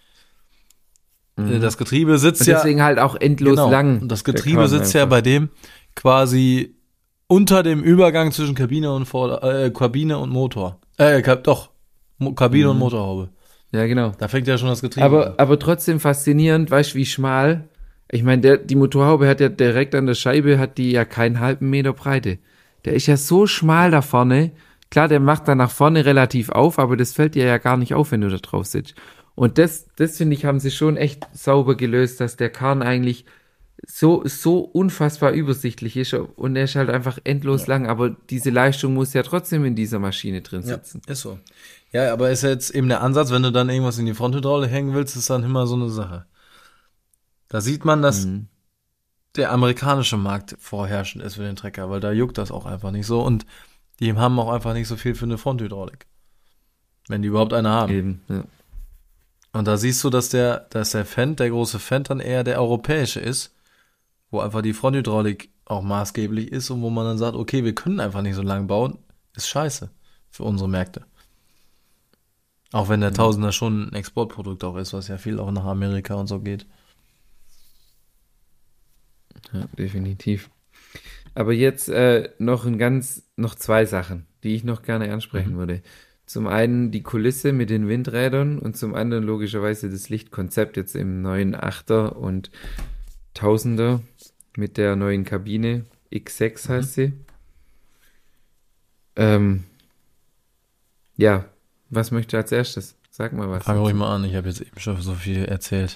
Das Getriebe sitzt Und ja, deswegen halt auch endlos genau, lang. und das der Getriebe Kahn sitzt ja einfach. bei dem quasi unter dem Übergang zwischen Kabine und Kabine und Motor. Kabine und Motorhaube. Ja, genau. Da fängt ja schon das Getriebe an. Aber trotzdem faszinierend, weißt du, wie schmal. Ich meine, die Motorhaube hat ja direkt an der Scheibe, hat die ja keinen halben Meter Breite. Der ist ja so schmal da vorne. Klar, der macht dann nach vorne relativ auf, aber das fällt dir ja gar nicht auf, wenn du da drauf sitzt. Und das finde ich, haben sie schon echt sauber gelöst, dass der Karren eigentlich so unfassbar übersichtlich ist und er ist halt einfach endlos lang, aber diese Leistung muss ja trotzdem in dieser Maschine drin Ja, sitzen. ist so. Ja, aber ist jetzt eben der Ansatz, wenn du dann irgendwas in die Fronthydraulik hängen willst, ist dann immer so eine Sache. Da sieht man, dass der amerikanische Markt vorherrschend ist für den Trecker, weil da juckt das auch einfach nicht so und die haben auch einfach nicht so viel für eine Fronthydraulik. Wenn die überhaupt eine haben. Eben, ja. Und da siehst du, dass der Fendt, der große Fendt, dann eher der europäische ist, wo einfach die Fronthydraulik auch maßgeblich ist und wo man dann sagt, okay, wir können einfach nicht so lang bauen, ist scheiße für unsere Märkte. Auch wenn der Tausender schon ein Exportprodukt auch ist, was ja viel auch nach Amerika und so geht. Ja, definitiv. Aber jetzt noch zwei Sachen, die ich noch gerne ansprechen würde. Zum einen die Kulisse mit den Windrädern und zum anderen logischerweise das Lichtkonzept jetzt im neuen 8er und 1000er mit der neuen Kabine. X6 heißt sie. Ja, was möchte als erstes? Sag mal was. Fang ruhig mal an, ich habe jetzt eben schon so viel erzählt.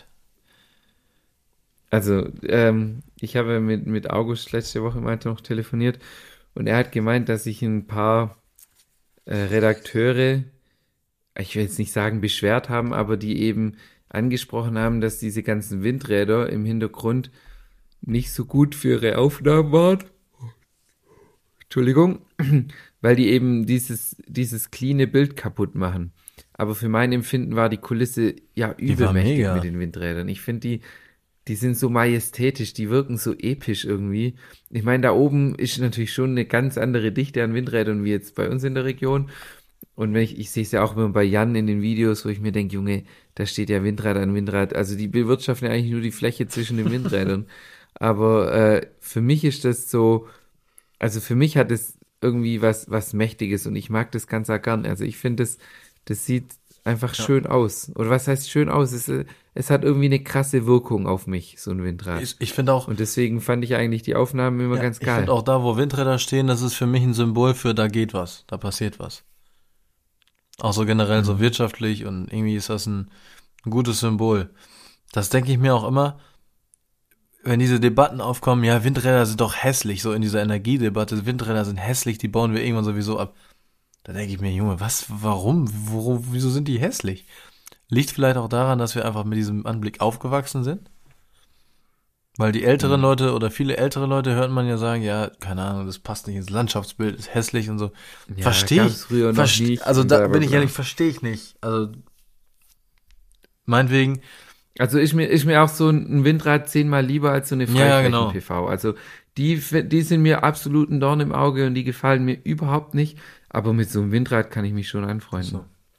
Also, ich habe mit August letzte Woche mal noch telefoniert und er hat gemeint, dass sich ein paar Redakteure, ich will jetzt nicht sagen beschwert haben, aber die eben angesprochen haben, dass diese ganzen Windräder im Hintergrund nicht so gut für ihre Aufnahmen waren. Entschuldigung, weil die eben dieses cleane Bild kaputt machen. Aber für mein Empfinden war die Kulisse ja war übelmächtig mega. mit den Windrädern. Ich finde die sind so majestätisch, die wirken so episch irgendwie. Ich meine, da oben ist natürlich schon eine ganz andere Dichte an Windrädern wie jetzt bei uns in der Region. Und wenn ich sehe es ja auch immer bei Jan in den Videos, wo ich mir denke, Junge, da steht ja Windrad an Windrad. Also die bewirtschaften ja eigentlich nur die Fläche zwischen den Windrädern. Aber für mich ist das so, also für mich hat es irgendwie was Mächtiges und ich mag das ganz gern. Also ich finde, das sieht einfach schön aus. Oder was heißt schön aus? Es hat irgendwie eine krasse Wirkung auf mich, so ein Windrad. Ich finde auch, Und deswegen fand ich eigentlich die Aufnahmen immer ganz ich geil. finde auch da, wo Windräder stehen, das ist für mich ein Symbol für, da geht was, da passiert was. Auch so generell so wirtschaftlich und irgendwie ist das ein gutes Symbol. Das denke ich mir auch immer, wenn diese Debatten aufkommen, ja, Windräder sind doch hässlich, so in dieser Energiedebatte, Windräder sind hässlich, die bauen wir irgendwann sowieso ab. Da denke ich mir, Junge, warum, wieso sind die hässlich? Liegt vielleicht auch daran, dass wir einfach mit diesem Anblick aufgewachsen sind? Weil die älteren Leute oder viele ältere Leute hört man ja sagen, ja, keine Ahnung, das passt nicht ins Landschaftsbild, ist hässlich und so. Ja, Verstehe gab's ich. früher noch nicht Also und da bla, bla, bin ich bla. ehrlich, verstehe ich nicht. Also meinetwegen, Also ist mir auch so ein Windrad 10-mal lieber als so eine genau. Freiflächen-PV. Also die sind mir absolut ein Dorn im Auge und die gefallen mir überhaupt nicht. Aber mit so einem Windrad kann ich mich schon anfreunden. So.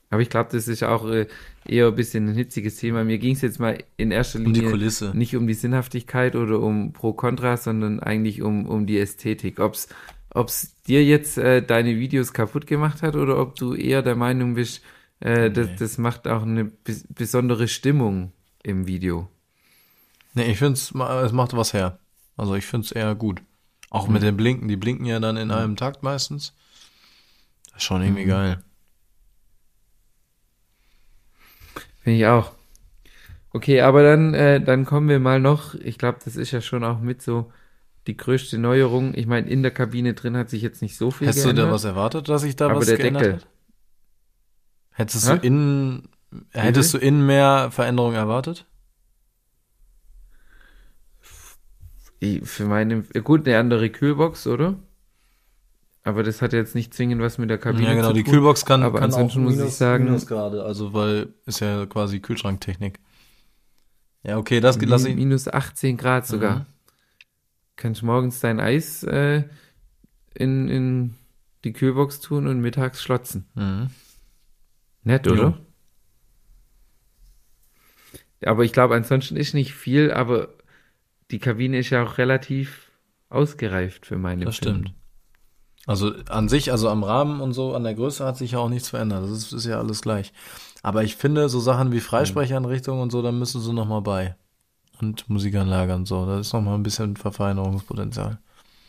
Aber ich glaube, das ist auch eher ein bisschen ein hitziges Thema. Mir ging es jetzt mal in erster Um die Linie Kulisse. nicht um die Sinnhaftigkeit oder um Pro Contra, sondern eigentlich um die Ästhetik. Ob's dir jetzt deine Videos kaputt gemacht hat oder ob du eher der Meinung bist, Nee. das macht auch eine besondere Stimmung im Video. Nee, ich finde es macht was her. Also ich finde es eher gut. Auch mit Hm. den Blinken. Die blinken ja dann in Hm. einem Takt meistens. Das ist schon irgendwie Mhm. geil. Finde ich auch. Okay, aber dann kommen wir mal noch. Ich glaube, das ist ja schon auch mit so die größte Neuerung. Ich meine, in der Kabine drin hat sich jetzt nicht so viel Hättest du da was geändert, erwartet, dass sich da aber was der geändert Deckel. hat? Hättest du Hä? innen, Wie hättest du viel? innen mehr Veränderungen erwartet? Für meine, gut, eine andere Kühlbox, oder? Aber das hat jetzt nicht zwingend was mit der Ja, Kabine genau, zu die tun. Kühlbox Aber kann auch ansonsten muss ich sagen, Minusgrade, also weil ist ja quasi Kühlschranktechnik. Ja, okay, das lass ich. minus 18 Grad Mhm. sogar. Kannst morgens dein Eis in die Kühlbox tun und mittags schlotzen. Mhm. Nett, Jo, oder? Aber ich glaube, ansonsten ist nicht viel, aber die Kabine ist ja auch relativ ausgereift für mein das stimmt. Empfinden. Also an sich, also am Rahmen und so, an der Größe hat sich ja auch nichts verändert. Das ist ja alles gleich. Aber ich finde, so Sachen wie Hm. Freisprecheinrichtungen und so, da müssen sie noch mal bei. Und Musikanlage und so. Da ist noch mal ein bisschen Verfeinerungspotenzial.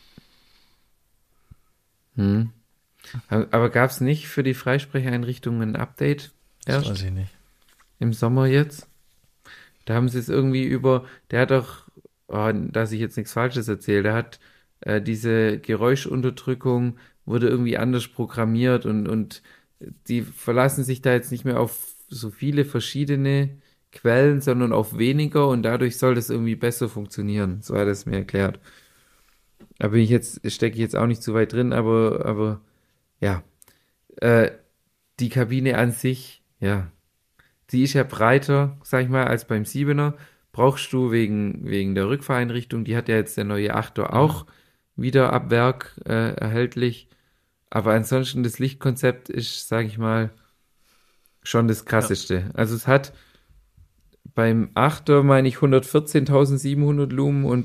Hm. Aber gab es nicht für die Freisprecheinrichtungen ein Update Das weiß erst ich nicht. im Sommer jetzt? Da haben sie es irgendwie der hat doch, oh, dass ich jetzt nichts Falsches erzähle, der hat diese Geräuschunterdrückung wurde irgendwie anders programmiert und die verlassen sich da jetzt nicht mehr auf so viele verschiedene Quellen, sondern auf weniger und dadurch soll das irgendwie besser funktionieren. So hat er es mir erklärt. Da stecke ich jetzt auch nicht zu weit drin, aber ja, äh, die Kabine an sich, ja, die ist ja breiter, sag ich mal, als beim Siebener. Brauchst du wegen der Rückfahreinrichtung. Die hat ja jetzt der neue Achter Mhm. auch wieder ab Werk erhältlich. Aber ansonsten das Lichtkonzept ist, sag ich mal, schon das Ja. krasseste. Also es hat beim Achter, meine ich, 114.700 Lumen und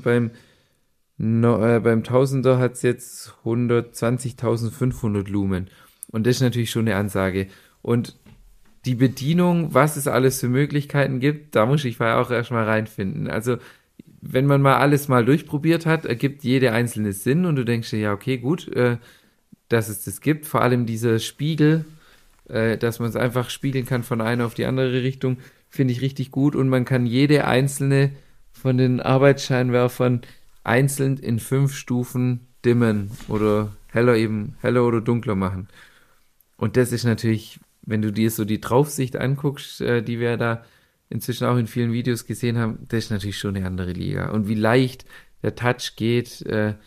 beim Tausender hat es jetzt 120.500 Lumen. Und das ist natürlich schon eine Ansage. Und die Bedienung, was es alles für Möglichkeiten gibt, da muss ich vorher auch erstmal reinfinden. Also, wenn man mal alles mal durchprobiert hat, ergibt jede einzelne Sinn und du denkst dir, ja, okay, gut, dass es das gibt. Vor allem dieser Spiegel, dass man es einfach spiegeln kann von einer auf die andere Richtung, finde ich richtig gut und man kann jede einzelne von den Arbeitsscheinwerfern einzeln in 5 Stufen dimmen oder heller oder dunkler machen. Und das ist natürlich, wenn du dir so die Draufsicht anguckst, die wir da inzwischen auch in vielen Videos gesehen haben, das ist natürlich schon eine andere Liga. Und wie leicht der Touch geht,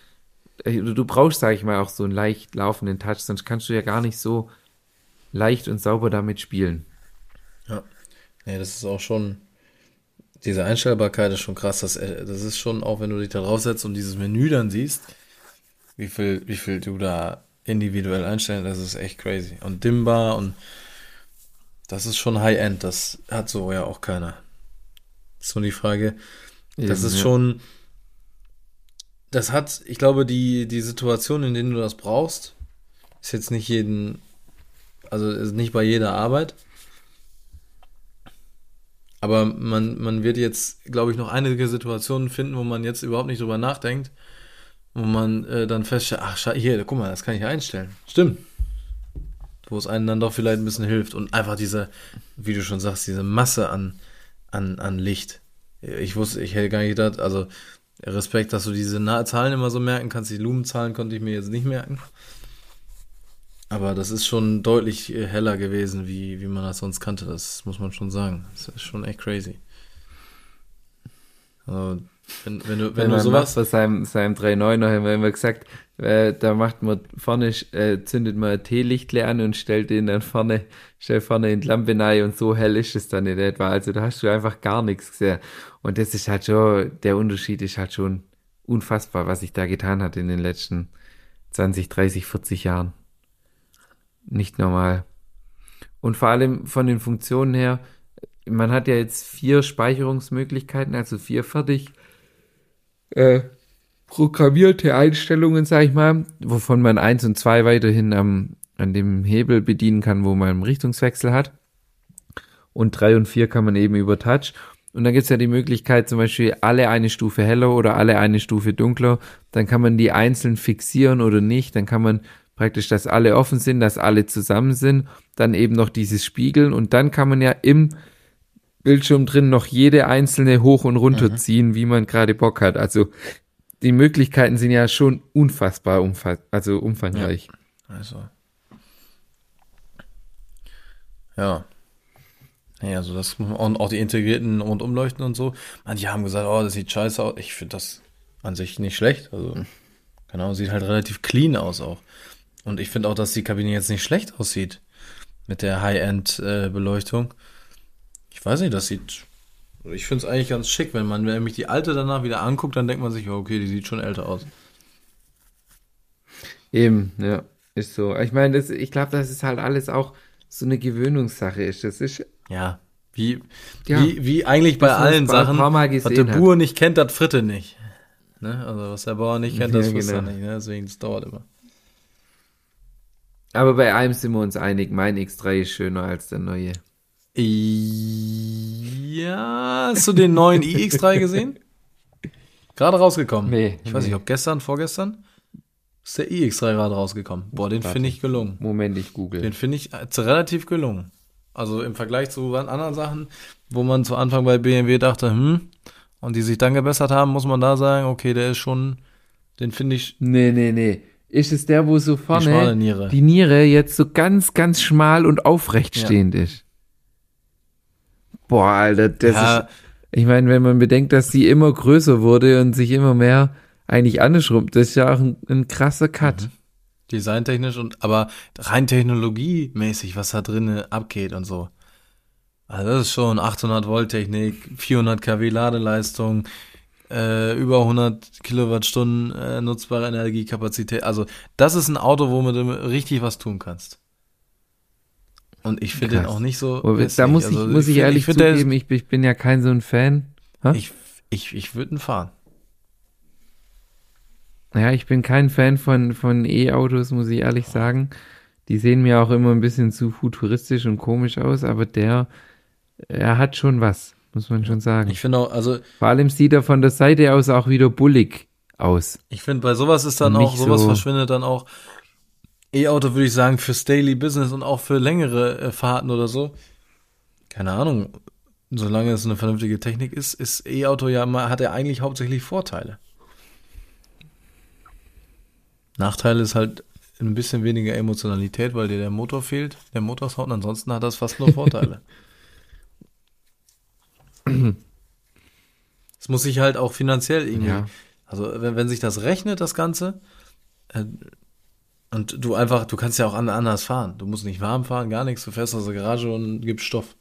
du brauchst, sag ich mal, auch so einen leicht laufenden Touch, sonst kannst du ja gar nicht so leicht und sauber damit spielen. Ja. Nee, das ist auch schon, diese Einstellbarkeit ist schon krass. Das ist schon, auch wenn du dich da draufsetzt und dieses Menü dann siehst, wie viel du da individuell einstellen, das ist echt crazy. Und dimmbar und das ist schon High-End. Das hat so ja auch keiner. Ist nur die Frage, das Eben, ist ja. schon, das hat, ich glaube, die Situation, in denen du das brauchst, ist jetzt nicht also ist nicht bei jeder Arbeit. Aber man wird jetzt, glaube ich, noch einige Situationen finden, wo man jetzt überhaupt nicht drüber nachdenkt, wo man dann feststellt, ach, hier, guck mal, das kann ich einstellen. Stimmt. Wo es einem dann doch vielleicht ein bisschen hilft. Und einfach diese, wie du schon sagst, diese Masse an Licht. Ich hätte gar nicht gedacht, also Respekt, dass du diese Zahlen immer so merken kannst. Die Lumenzahlen konnte ich mir jetzt nicht merken. Aber das ist schon deutlich heller gewesen, wie man das sonst kannte. Das muss man schon sagen. Das ist schon echt crazy. Also, Bei wenn du meinem sowas. Nachbar, seinem 3.9er, haben wir immer gesagt, da macht man vorne, zündet man ein Teelichtle an und stellt vorne in die Lampe rein und so hell ist es dann in etwa. Also da hast du einfach gar nichts gesehen. Und das ist halt schon, der Unterschied ist halt schon unfassbar, was sich da getan hat in den letzten 20, 30, 40 Jahren. Nicht normal. Und vor allem von den Funktionen her, man hat ja jetzt 4 Speicherungsmöglichkeiten, also 4 fertig programmierte Einstellungen, sag ich mal, wovon man 1 und 2 weiterhin an dem Hebel bedienen kann, wo man einen Richtungswechsel hat. Und 3 und 4 kann man eben über Touch. Und dann gibt's ja die Möglichkeit, zum Beispiel alle eine Stufe heller oder alle eine Stufe dunkler. Dann kann man die einzeln fixieren oder nicht. Dann kann man praktisch, dass alle offen sind, dass alle zusammen sind. Dann eben noch dieses Spiegeln. Und dann kann man ja im Bildschirm drin noch jede einzelne hoch und runter ziehen, wie man gerade Bock hat. Also die Möglichkeiten sind ja schon unfassbar umfangreich. Ja, also. Ja. Ja, also das und auch die integrierten Rundumleuchten und so. Manche haben gesagt, oh, das sieht scheiße aus. Ich finde das an sich nicht schlecht. Also, genau, sieht halt relativ clean aus auch. Und ich finde auch, dass die Kabine jetzt nicht schlecht aussieht. Mit der High-End-Beleuchtung. Ich weiß nicht, ich finde es eigentlich ganz schick. Wenn man nämlich die alte danach wieder anguckt, dann denkt man sich, okay, die sieht schon älter aus. Eben, ja, ist so. Ich meine, ich glaube, das ist halt alles auch so eine Gewöhnungssache ist. Das ist, Ja, ja, wie eigentlich bei bis man allen es ein Sachen, paar Mal was der gesehen hat. Bauer nicht kennt, das Fritte nicht. Ne? Also was der Bauer nicht kennt, das Ja, frisst er genau. nicht. Ne? Deswegen, das dauert immer. Aber bei einem sind wir uns einig, mein X3 ist schöner als der neue. Ja, hast du den neuen iX3 gesehen? Gerade rausgekommen. Ich weiß nicht, ob gestern, vorgestern, ist der iX3 gerade rausgekommen. Boah, den Warte. finde ich gelungen. Moment, ich google. Den finde ich relativ gelungen. Also im Vergleich zu anderen Sachen, wo man zu Anfang bei BMW dachte, und die sich dann gebessert haben, muss man da sagen, okay, der ist schon, den finde ich Nee. Ist es der, wo so die schmale vorne Niere. die Niere jetzt so ganz, ganz schmal und aufrecht Ja. stehend ist? Boah, Alter, das Ja. ist, ich meine, wenn man bedenkt, dass die immer größer wurde und sich immer mehr eigentlich andersrum, das ist ja auch ein krasser Cut. Designtechnisch aber rein technologiemäßig, was da drinnen abgeht und so. Also das ist schon 800 Volt Technik, 400 kW Ladeleistung, über 100 Kilowattstunden nutzbare Energiekapazität. Also das ist ein Auto, womit du richtig was tun kannst. Und ich finde den Krass. auch nicht so Aber hässlich. da muss Also ich find- ehrlich find, der zugeben, ich bin ja kein so ein Fan. Ha? ich würde ihn fahren. Ja, ich bin kein Fan von E-Autos, muss ich ehrlich sagen. Die sehen mir auch immer ein bisschen zu futuristisch und komisch aus, aber er hat schon was, muss man schon sagen. Ich finde auch, also Vor allem sieht er von der Seite aus auch wieder bullig aus. ich finde bei sowas ist dann Und auch, nicht sowas so- verschwindet dann auch. E-Auto würde ich sagen fürs Daily Business und auch für längere Fahrten oder so. Keine Ahnung. Solange es eine vernünftige Technik ist E-Auto hat er eigentlich hauptsächlich Vorteile. Nachteil ist halt ein bisschen weniger Emotionalität, weil dir der Motor fehlt, der Motorsound. Ansonsten hat das fast nur Vorteile. Es muss sich halt auch finanziell irgendwie, Ja. also wenn sich das rechnet, das Ganze, und du kannst ja auch anders fahren. Du musst nicht warm fahren, gar nichts. Du fährst aus der Garage und gibst Stoff.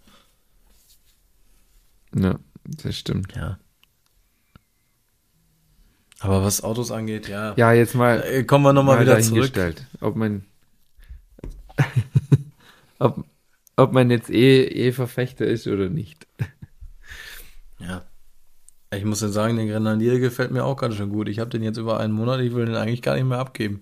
Ja, das stimmt. Ja. Aber was Autos angeht, ja. Ja, jetzt mal, Kommen wir nochmal wieder zurück. dahingestellt, ob man ob man jetzt Verfechter ist oder nicht. Ja. Ich muss ja sagen, der Grenadier gefällt mir auch ganz schön gut. Ich habe den jetzt über einen Monat, ich will den eigentlich gar nicht mehr abgeben.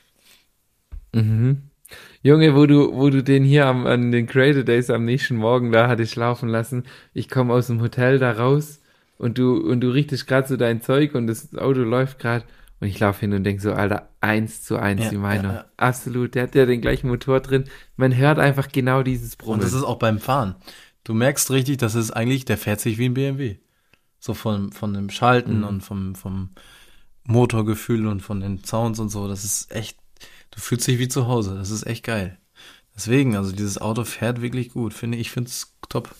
Mhm. Junge, wo du den hier an den Creator Days am nächsten Morgen da hattest laufen lassen, ich komme aus dem Hotel da raus und du richtest gerade so dein Zeug und das Auto läuft gerade und ich laufe hin und denk so, Alter, 1:1 Ja, wie meiner. ja. Absolut, der hat ja den gleichen Motor drin. Man hört einfach genau dieses Und Brummen. das ist auch beim Fahren. Du merkst richtig, das ist eigentlich, der fährt sich wie ein BMW. So von dem Schalten und vom Motorgefühl und von den Sounds und so. Das ist echt, du fühlst dich wie zu Hause. Das ist echt geil. Deswegen, also dieses Auto fährt wirklich gut. Ich finde es top.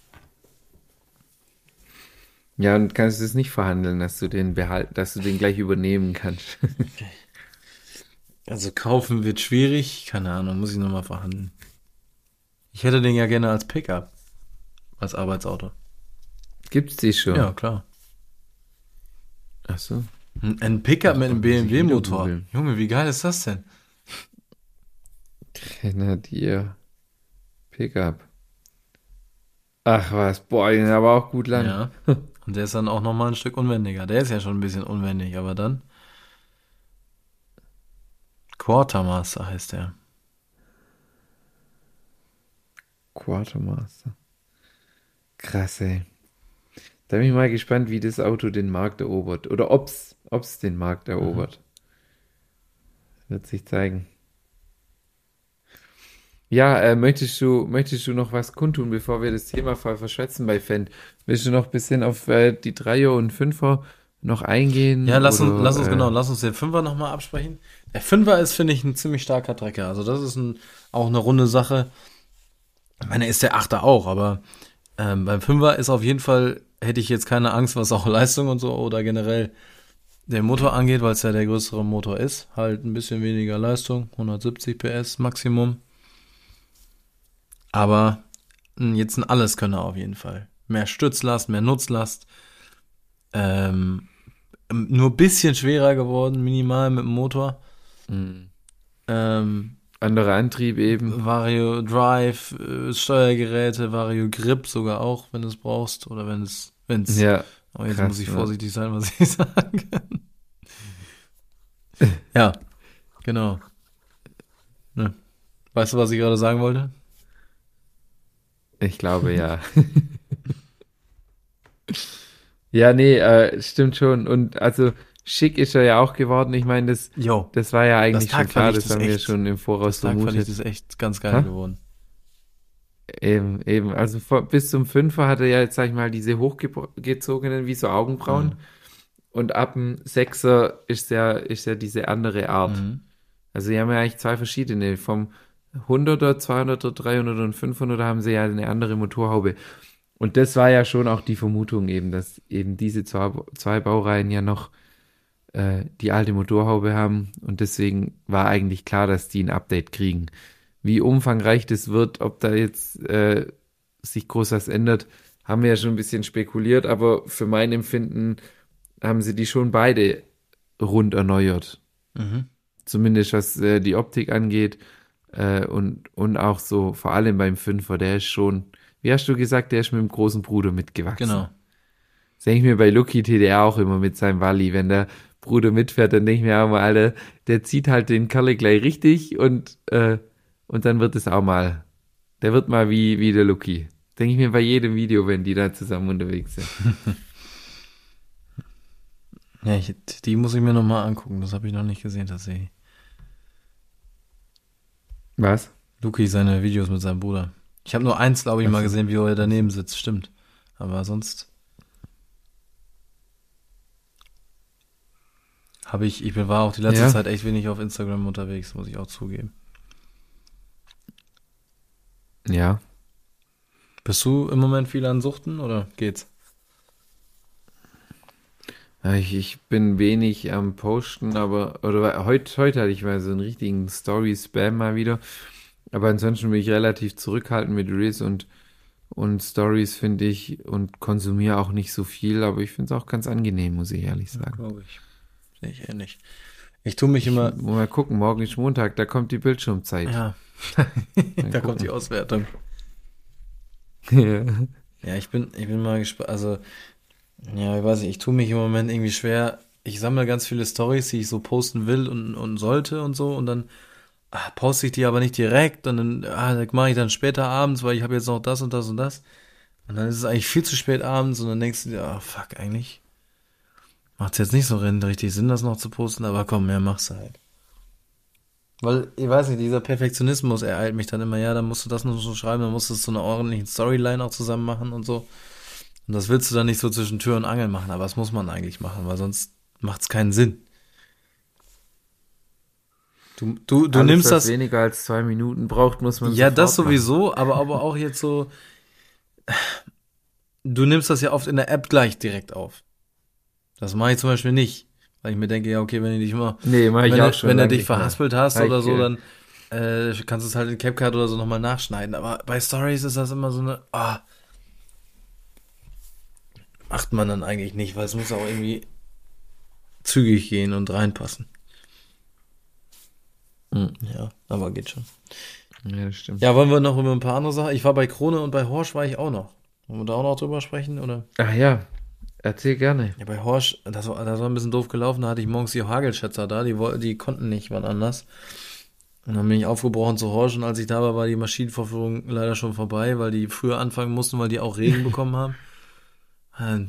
Ja, und kannst du es nicht verhandeln, dass du den gleich übernehmen kannst. Also kaufen wird schwierig. Keine Ahnung, muss ich nochmal verhandeln. Ich hätte den ja gerne als Pickup. Als Arbeitsauto. Gibt's die schon? Ja, klar. Ach so. Ein Pickup mit einem muss ich wieder BMW-Motor. googeln. Junge, wie geil ist das denn? Grenadier Pickup. Ach was, boah, den aber auch gut lang. Ja. Und der ist dann auch nochmal ein Stück unwendiger. Der ist ja schon ein bisschen unwendig, aber dann Quartermaster heißt der. Quartermaster. Krass, ey. Da bin ich mal gespannt, wie das Auto den Markt erobert. Oder ob's den Markt erobert. Wird sich zeigen. Ja, möchtest du noch was kundtun, bevor wir das Thema voll verschwätzen bei Fendt? Willst du noch ein bisschen auf die Dreier und Fünfer noch eingehen? Ja, lass oder, uns den Fünfer nochmal absprechen. Der Fünfer ist, finde ich, ein ziemlich starker Trecker. Also das ist auch eine runde Sache. Ich meine, ist der Achter auch, aber beim Fünfer ist auf jeden Fall, hätte ich jetzt keine Angst, was auch Leistung und so oder generell den Motor angeht, weil es ja der größere Motor ist. Halt ein bisschen weniger Leistung, 170 PS Maximum. Aber jetzt ein Alleskönner auf jeden Fall. Mehr Stützlast, mehr Nutzlast. Nur ein bisschen schwerer geworden, minimal mit dem Motor. Anderer Antrieb eben. Vario Drive, Steuergeräte, Vario Grip sogar auch, wenn du es brauchst. Oder wenn's. Ja. Oh, jetzt krass, muss ich ne? vorsichtig sein, was ich sage. Ja, genau. Ne. Weißt du, was ich gerade sagen wollte? Ich glaube, ja. Ja, nee, stimmt schon. Und also schick ist er ja auch geworden. Ich meine, Jo, das war ja eigentlich schon klar, Tagverlicht das haben wir schon im Voraus Das Tagverlicht vermutet. ist echt ganz geil Ha? geworden. Eben. Also bis zum Fünfer hat er ja jetzt, sag ich mal, diese hochgezogenen wie so Augenbrauen. Und ab dem Sechser ist ja diese andere Art. Mhm. Also die haben ja eigentlich zwei verschiedene. Vom 100er, 200er, 300er und 500er haben sie ja eine andere Motorhaube. Und das war ja schon auch die Vermutung eben, dass eben diese zwei Baureihen ja noch die alte Motorhaube haben. Und deswegen war eigentlich klar, dass die ein Update kriegen. Wie umfangreich das wird, ob da jetzt sich groß was ändert, haben wir ja schon ein bisschen spekuliert. Aber für mein Empfinden haben sie die schon beide rund erneuert. Mhm. Zumindest was die Optik angeht. Und auch so, vor allem beim Fünfer, der ist schon, wie hast du gesagt, der ist mit dem großen Bruder mitgewachsen. Genau. Das denke ich mir bei Lucky TDR auch immer mit seinem Wally. Wenn der Bruder mitfährt, dann denke ich mir auch mal, Alter, der zieht halt den Kerle gleich richtig und dann wird es auch mal, der wird mal wie der Lucky. Denke ich mir bei jedem Video, wenn die da zusammen unterwegs sind. Ja, die muss ich mir nochmal angucken. Das habe ich noch nicht gesehen, tatsächlich. Was? Luki, seine Videos mit seinem Bruder. Ich habe nur eins, glaube ich, Ach mal so. gesehen, wie er daneben sitzt. Stimmt. Aber sonst war auch die letzte Ja. Zeit echt wenig auf Instagram unterwegs, muss ich auch zugeben. Ja. Bist du im Moment viel an Suchten oder geht's? Ja, ich bin wenig am Posten, oder heute hatte ich mal so einen richtigen Story-Spam mal wieder. Aber ansonsten bin ich relativ zurückhaltend mit Reels und Stories, finde ich, und konsumiere auch nicht so viel, aber ich finde es auch ganz angenehm, muss ich ehrlich sagen. Glaube ich. Sehe ich ähnlich. Ich tue mich immer. Mal gucken, morgen ist Montag, da kommt die Bildschirmzeit. Ja. Da kommt die Auswertung. Ja. Ja, ich bin mal gespannt. Also, ja, ich weiß nicht, ich tue mich im Moment irgendwie schwer. Ich sammle ganz viele Stories, die ich so posten will und sollte und so. Und dann poste ich die aber nicht direkt. Und dann das mache ich dann später abends, weil ich habe jetzt noch das und das und das. Und dann ist es eigentlich viel zu spät abends. Und dann denkst du dir, fuck, eigentlich macht es jetzt nicht so richtig Sinn, das noch zu posten. Aber komm, ja, mach's halt. Weil, ich weiß nicht, dieser Perfektionismus ereilt mich dann immer. Ja, dann musst du das noch so schreiben, dann musst du es zu einer ordentlichen Storyline auch zusammen machen und so. Und das willst du dann nicht so zwischen Tür und Angel machen, aber das muss man eigentlich machen, weil sonst macht es keinen Sinn. Du Alles, nimmst was das. weniger als 2 Minuten braucht, muss man Ja, sofort das machen. sowieso, aber auch jetzt so. Du nimmst das ja oft in der App gleich direkt auf. Das mache ich zum Beispiel nicht. Weil ich mir denke, ja, okay, wenn du dich immer. Nee, mach ich Wenn auch du, schon wenn du lange dich nicht mehr. verhaspelt hast Hab oder ich, so, dann kannst du es halt in CapCut oder so nochmal nachschneiden. Aber bei Stories ist das immer so eine. Macht man dann eigentlich nicht, weil es muss auch irgendwie zügig gehen und reinpassen. Ja, aber geht schon. Ja, das stimmt. Ja, wollen wir noch über ein paar andere Sachen? Ich war bei Krone und bei Horsch war ich auch noch. Wollen wir da auch noch drüber sprechen, oder? Ach ja, erzähl gerne. Ja, bei Horsch, das war ein bisschen doof gelaufen, da hatte ich morgens die Hagelschätzer da, die konnten nicht, waren anders. Und dann bin ich aufgebrochen zu Horsch und als ich da war, war die Maschinenvorführung leider schon vorbei, weil die früher anfangen mussten, weil die auch Regen bekommen haben.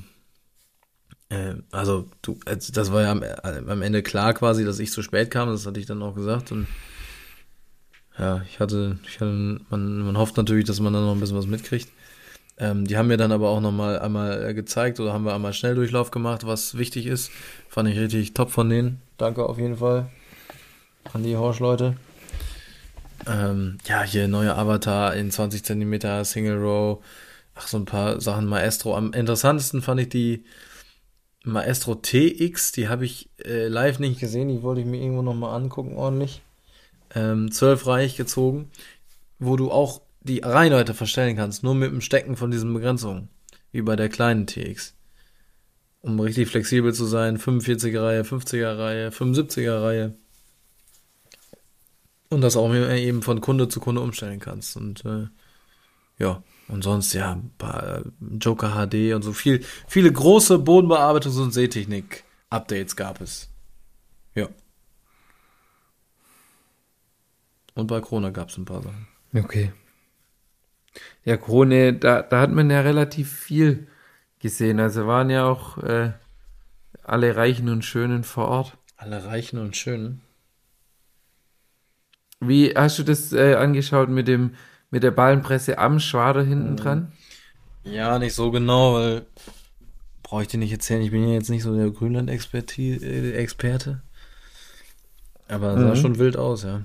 Das war ja am Ende klar quasi, dass ich zu spät kam, das hatte ich dann auch gesagt und ja, man hofft natürlich, dass man dann noch ein bisschen was mitkriegt. Die haben mir dann aber auch nochmal einmal gezeigt oder haben wir einmal Schnelldurchlauf gemacht, was wichtig ist. Fand ich richtig top von denen. Danke auf jeden Fall an die Horsch-Leute. Ja, hier neuer Avatar in 20 Zentimeter Single Row. Ach, so ein paar Sachen Maestro. Am interessantesten fand ich die Maestro TX. Die habe ich live nicht gesehen. Die wollte ich mir irgendwo nochmal angucken, ordentlich. 12 reich gezogen, wo du auch die Reihenleute verstellen kannst, nur mit dem Stecken von diesen Begrenzungen, wie bei der kleinen TX. Um richtig flexibel zu sein, 45er Reihe, 50er Reihe, 75er Reihe. Und das auch eben von Kunde zu Kunde umstellen kannst. Und ja, und sonst ja, ein paar Joker HD und so viele große Bodenbearbeitungs- und Sehtechnik-Updates gab es. Ja. Und bei Krone gab es ein paar Sachen. Okay. Ja, Krone, da hat man ja relativ viel gesehen. Also waren ja auch alle Reichen und Schönen vor Ort. Alle Reichen und Schönen. Wie hast du das angeschaut mit der Ballenpresse am Schwader hinten dran? Ja, nicht so genau, weil brauche ich dir nicht erzählen, ich bin ja jetzt nicht so der Grünland-Experte. Aber sah schon wild aus, ja.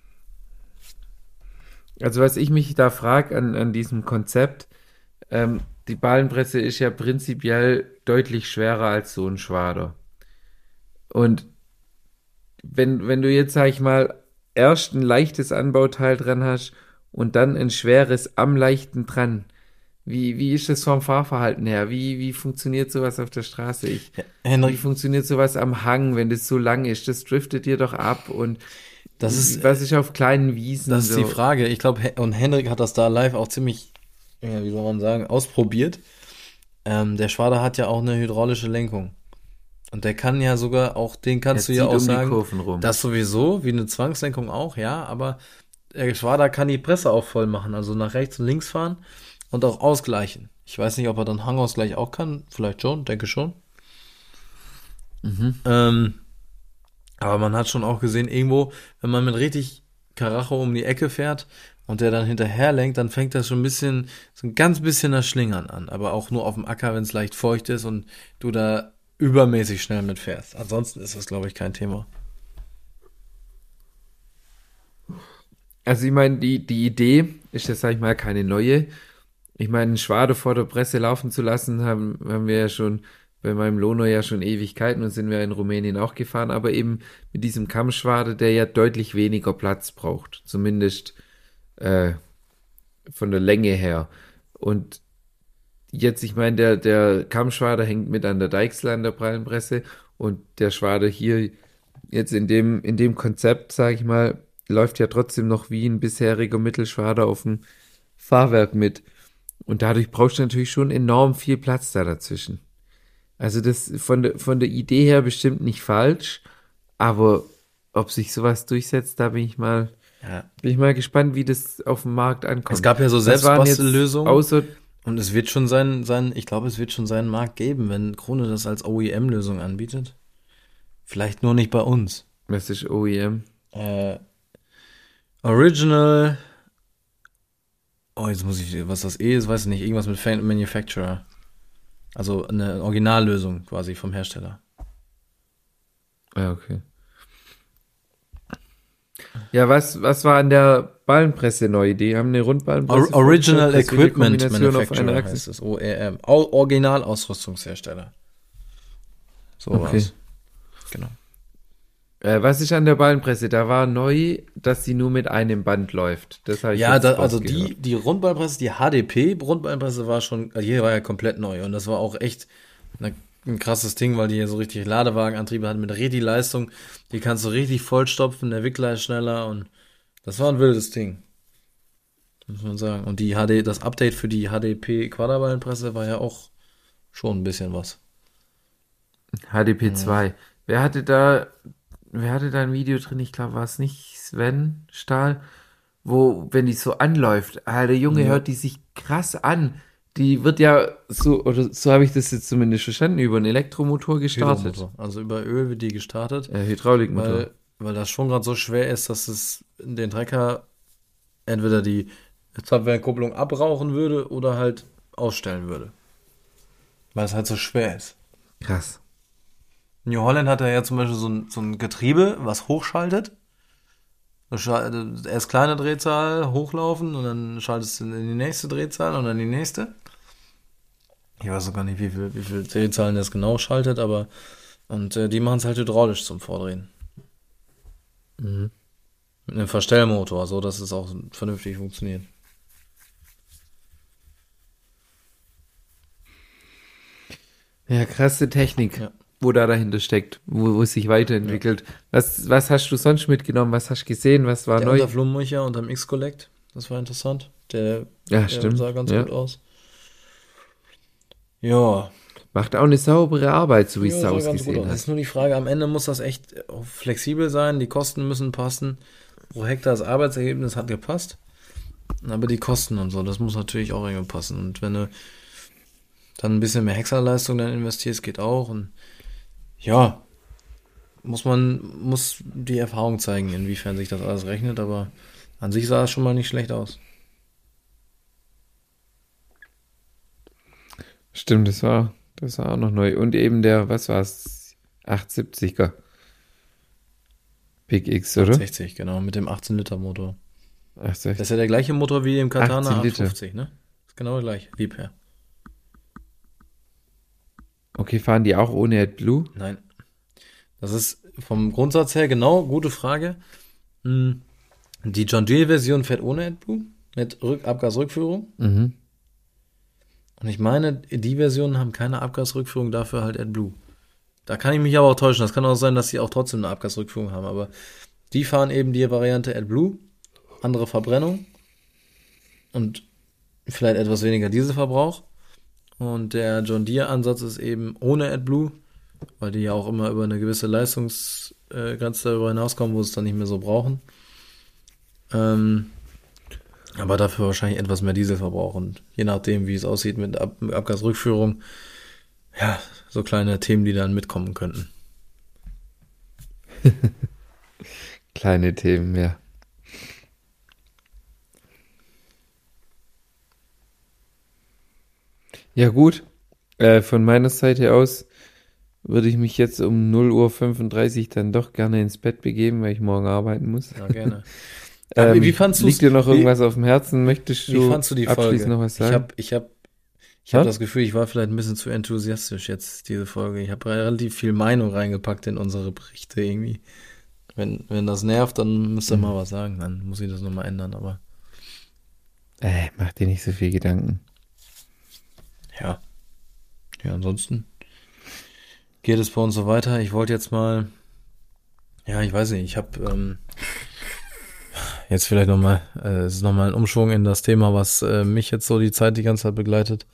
Also was ich mich da frage an diesem Konzept, die Ballenpresse ist ja prinzipiell deutlich schwerer als so ein Schwader. Und wenn du jetzt, sag ich mal, erst ein leichtes Anbauteil dran hast und dann ein schweres am leichten dran, wie ist das vom Fahrverhalten her? Wie funktioniert sowas auf der Straße? Wie Henrik, funktioniert sowas am Hang, wenn das so lang ist? Das driftet dir doch ab und das ist, was ist auf kleinen Wiesen das ist so? die Frage. Ich glaube, und Henrik hat das da live auch ziemlich, ja, wie soll man sagen, ausprobiert. Der Schwader hat ja auch eine hydraulische Lenkung. Und der kann ja sogar auch, den kannst du ja auch die sagen, Kurven rum. das sowieso, wie eine Zwangslenkung auch, ja, aber der Schwader kann die Presse auch voll machen, also nach rechts und links fahren und auch ausgleichen. Ich weiß nicht, ob er dann Hangausgleich auch kann, vielleicht schon, denke schon. Aber man hat schon auch gesehen, irgendwo, wenn man mit richtig Karacho um die Ecke fährt und der dann hinterher lenkt, dann fängt das schon ein bisschen, so ein ganz bisschen das Schlingern an, aber auch nur auf dem Acker, wenn es leicht feucht ist und du da übermäßig schnell mitfährst. Ansonsten ist das, glaube ich, kein Thema. Also ich meine, die Idee ist ja, sag ich mal, keine neue. Ich meine, einen Schwader vor der Presse laufen zu lassen, haben wir ja schon bei meinem Lono ja schon Ewigkeiten und sind wir in Rumänien auch gefahren, aber eben mit diesem Kammschwader, der ja deutlich weniger Platz braucht, zumindest von der Länge her. Und jetzt, ich meine, der Kammschwader hängt mit an der Deichsel an der Ballenpresse und der Schwader hier jetzt in dem Konzept, sage ich mal, läuft ja trotzdem noch wie ein bisheriger Mittelschwader auf dem Fahrwerk mit. Und dadurch brauchst du natürlich schon enorm viel Platz da dazwischen. Also das von der Idee her bestimmt nicht falsch, aber ob sich sowas durchsetzt, da bin ich mal gespannt, wie das auf dem Markt ankommt. Es gab ja so Selbstbastellösungen außer und es wird schon ich glaube, es wird schon seinen Markt geben, wenn Krone das als OEM-Lösung anbietet. Vielleicht nur nicht bei uns. Was ist OEM? Original. Oh, jetzt muss ich, was das ist, weiß ich nicht. Irgendwas mit Manufacturer. Also eine Originallösung quasi vom Hersteller. Ja, okay. Ja, was war an der Ballenpresse neu? Die haben eine Rundballenpresse. Original Equipment Manufacturer heißt es. OEM. Originalausrüstungshersteller. So okay. war's. Genau. Was ist an der Ballenpresse? Da war neu, dass sie nur mit einem Band läuft. Das habe ich Ja, jetzt also rausgehört. die Rundballenpresse, die HDP-Rundballenpresse war schon, hier war ja komplett neu und das war auch echt ein krasses Ding, weil die hier so richtig Ladewagenantriebe hatten mit richtig Leistung. Die kannst du richtig vollstopfen, der Wickler ist schneller und das war ein wildes Ding. muss man sagen. Und das Update für die HDP Quaderballenpresse war ja auch schon ein bisschen was. HDP 2. Wer hatte da ein Video drin? Ich glaube, war es nicht Sven Stahl, wo, wenn die so anläuft, der Junge Ja. hört die sich krass an. Die wird ja so, oder so habe ich das jetzt zumindest verstanden, über einen Elektromotor gestartet. Hydromotor. Also über Öl wird die gestartet, Hydraulikmotor. weil das schon gerade so schwer ist, dass es den Trecker entweder die Zapfwerkkupplung abrauchen würde oder halt ausstellen würde. Weil es halt so schwer ist. Krass. New Holland hat ja zum Beispiel so ein Getriebe, was hochschaltet. Erst kleine Drehzahl hochlaufen und dann schaltest du in die nächste Drehzahl und dann die nächste. Ich weiß auch gar nicht, wie viel Drehzahlen das genau schaltet, aber und die machen es halt hydraulisch zum Vordrehen. Mhm. Mit einem Verstellmotor, so dass es auch vernünftig funktioniert. Ja, krasse Technik, Ja. wo da dahinter steckt, wo es sich weiterentwickelt. Was hast du sonst mitgenommen? Was hast du gesehen? Was war Der neu? Unterflummenrichter unterm X-Collect, das war interessant. Der Stimmt. sah ganz Ja. gut aus. Ja, Macht auch eine saubere Arbeit, so wie es ja, da sah ganz gut ausgesehen aus. Es hat. ist nur die Frage, am Ende muss das echt flexibel sein, die Kosten müssen passen. Pro Hektar das Arbeitsergebnis hat gepasst, aber die Kosten und so, das muss natürlich auch irgendwie passen. Und wenn du dann ein bisschen mehr Hexerleistung dann investierst, geht auch. Und ja, muss die Erfahrung zeigen, inwiefern sich das alles rechnet, aber an sich sah es schon mal nicht schlecht aus. Stimmt, das war auch noch neu. Und eben der, was war es? 870er. Big X, oder? 60, genau, mit dem 18-Liter-Motor. Ach, Das ist ja der gleiche Motor wie im Katana 18 Liter. 850, ne? Ist genau gleich, Liebherr. Okay, fahren die auch ohne AdBlue? Nein. Das ist vom Grundsatz her genau, gute Frage. Die John Deere-Version fährt ohne AdBlue, mit Abgasrückführung. Mhm. Und ich meine, die Versionen haben keine Abgasrückführung, dafür halt AdBlue. Da kann ich mich aber auch täuschen. Das kann auch sein, dass sie auch trotzdem eine Abgasrückführung haben. Aber die fahren eben die Variante AdBlue, andere Verbrennung und vielleicht etwas weniger Dieselverbrauch. Und der John Deere-Ansatz ist eben ohne AdBlue, weil die ja auch immer über eine gewisse Leistungsgrenze darüber hinauskommen, wo sie es dann nicht mehr so brauchen. Aber dafür wahrscheinlich etwas mehr Dieselverbrauch. Und je nachdem, wie es aussieht mit Abgasrückführung, ja, so kleine Themen, die dann mitkommen könnten. Kleine Themen, ja. Ja, gut. Von meiner Seite aus würde ich mich jetzt um 0:35 Uhr dann doch gerne ins Bett begeben, weil ich morgen arbeiten muss. Ja, gerne. Wie fandst du's? Liegt dir noch irgendwas auf dem Herzen? Möchtest Wie du fandst du die abschließend Folge? noch was Ich sagen? hab Hä? das Gefühl, ich war vielleicht ein bisschen zu enthusiastisch jetzt, diese Folge. Ich habe relativ viel Meinung reingepackt in unsere Berichte irgendwie. Wenn das nervt, dann müsst ihr mal was sagen. Dann muss ich das nochmal ändern, aber Mach dir nicht so viel Gedanken. ja. Ja, ansonsten geht es bei uns so weiter. Ich wollte jetzt mal, ja, ich weiß nicht, ich habe jetzt vielleicht nochmal, es ist nochmal ein Umschwung in das Thema, was mich jetzt so die Zeit die ganze Zeit begleitet.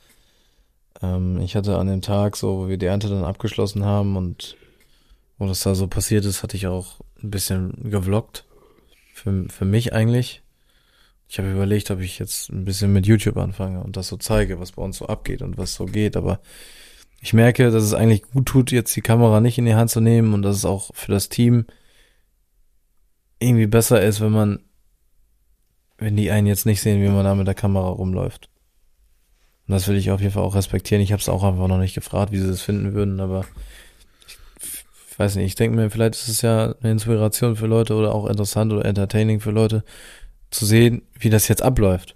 Ich hatte an dem Tag, so, wo wir die Ernte dann abgeschlossen haben und wo das da so passiert ist, hatte ich auch ein bisschen gevloggt. Für mich eigentlich. Ich habe überlegt, ob ich jetzt ein bisschen mit YouTube anfange und das so zeige, was bei uns so abgeht und was so geht, aber ich merke, dass es eigentlich gut tut, jetzt die Kamera nicht in die Hand zu nehmen und dass es auch für das Team irgendwie besser ist, wenn die einen jetzt nicht sehen, wie man da mit der Kamera rumläuft. Und das will ich auf jeden Fall auch respektieren. Ich habe es auch einfach noch nicht gefragt, wie sie das finden würden, aber ich weiß nicht, ich denke mir, vielleicht ist es ja eine Inspiration für Leute oder auch interessant oder entertaining für Leute, zu sehen, wie das jetzt abläuft.